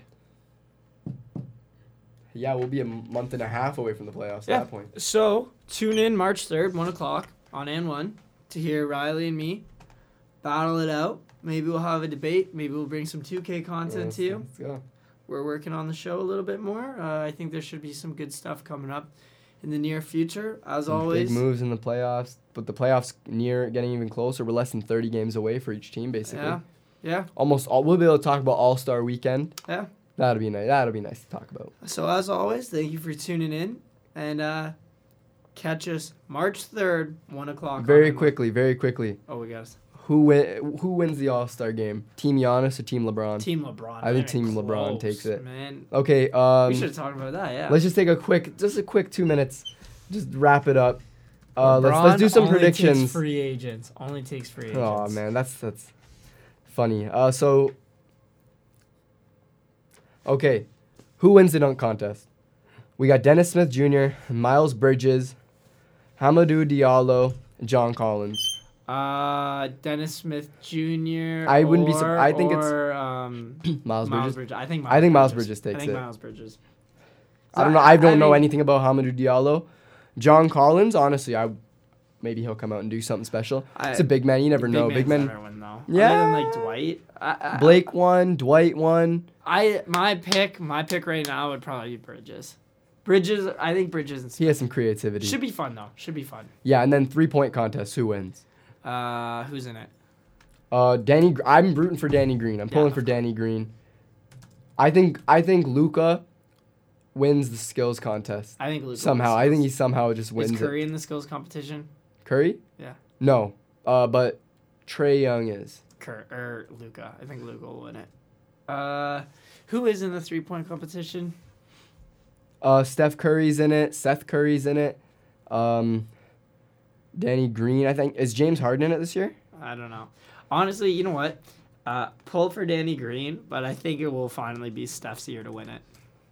Yeah, we'll be a month and a half away from the playoffs Yeah. at that point. So tune in March third, one o'clock on N one to hear Riley and me battle it out. Maybe we'll have a debate. Maybe we'll bring some two K content Let's- to you. Let's go. We're working on the show a little bit more. Uh, I think there should be some good stuff coming up in the near future. As Some always, big moves in the playoffs, but the playoffs near getting even closer. We're less than thirty games away for each team, basically. yeah, yeah. Almost all. We'll be able to talk about All Star Weekend. Yeah. That'll be nice. That'll be nice to talk about. So as always, thank you for tuning in, and uh, catch us March third, one o'clock. on Very N one. quickly, very quickly. Oh, we got us. Who win? Who wins the All Star game? Team Giannis or Team LeBron? Team LeBron. I think Not Team even LeBron close, takes it. Man, Okay. Um, we should have talked about that. Yeah. let's just take a quick, just a quick two minutes, just wrap it up. Uh, let's let's do some only predictions. Takes free agents. Only takes free agents. Oh man, that's that's funny. Uh, so okay, who wins the dunk contest? We got Dennis Smith Junior, Miles Bridges, Hamidou Diallo, and John Collins. Uh, Dennis Smith Junior I wouldn't be or- surp- I think it's- or, um, Miles Miles Bridges. Bridges. I think. Miles I think Miles Bridges. Bridges takes I think it. Miles Bridges. I don't know. I don't know mean, anything about Hamidou Diallo. John Collins, honestly, I maybe he'll come out and do something special. I- It's a big man. You never Big know. man's Big men. never win, though. Yeah. Other than like Dwight. I, I, Blake won. Dwight won. I my pick. My pick right now would probably be Bridges. Bridges. I think Bridges and He has some creativity. should be fun though. Should be fun. Yeah, and then three point contest. Who wins? Uh, who's in it? Uh, Danny. Gr- I'm rooting for Danny Green. I'm Yeah, pulling of for Danny Green. I think. I think Luca wins the skills contest I think Luka somehow. I think he somehow just wins is Curry it. in the skills competition. Curry? Yeah. No. Uh, but Trey Young is. Cur or Luca. I think Luca will win it. Uh, who is in the three point competition? Uh, Steph Curry's in it. Seth Curry's in it. Um, Danny Green. I think is James Harden in it this year? I don't know. Honestly, you know what? Uh, pull for Danny Green, but I think it will finally be Steph's year to win it.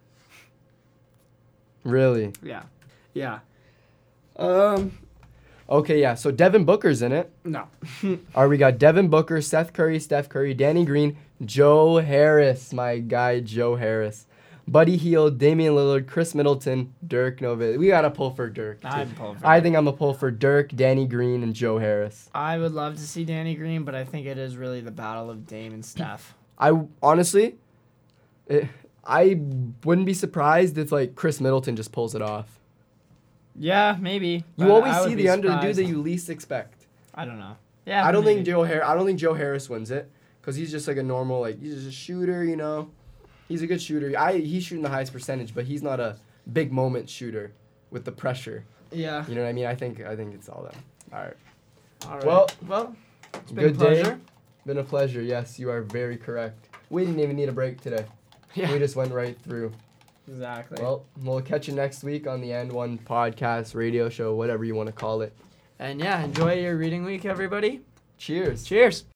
Really? Yeah. Yeah. Um, Okay, yeah. So Devin Booker's in it. no. All right, we got Devin Booker, Seth Curry, Steph Curry, Danny Green, Joe Harris, my guy Joe Harris, Buddy Hield, Damian Lillard, Chris Middleton, Dirk Nowitzki. We gotta pull for Dirk. too. I'd pull for I Dirk. think I'm a pull for Dirk, Danny Green, and Joe Harris. I would love to see Danny Green, but I think it is really the battle of Dame and Steph. I honestly, it, I wouldn't be surprised if like Chris Middleton just pulls it off. Yeah, maybe. You always see the under the dude that you least expect. I don't know. Yeah. I don't maybe. think Joe Har- I don't think Joe Harris wins it because he's just like a normal like he's just a shooter, you know. He's a good shooter. I he's shooting the highest percentage, but he's not a big moment shooter with the pressure. Yeah. You know what I mean? I think I think it's all that. All right. All right. Well, well, it's been good a pleasure. day. Been a pleasure. Yes, you are very correct. We didn't even need a break today. Yeah. We just went right through. Exactly. Well, we'll catch you next week on the N one podcast, radio show, whatever you want to call it. And yeah, enjoy your reading week, everybody. Cheers. Cheers.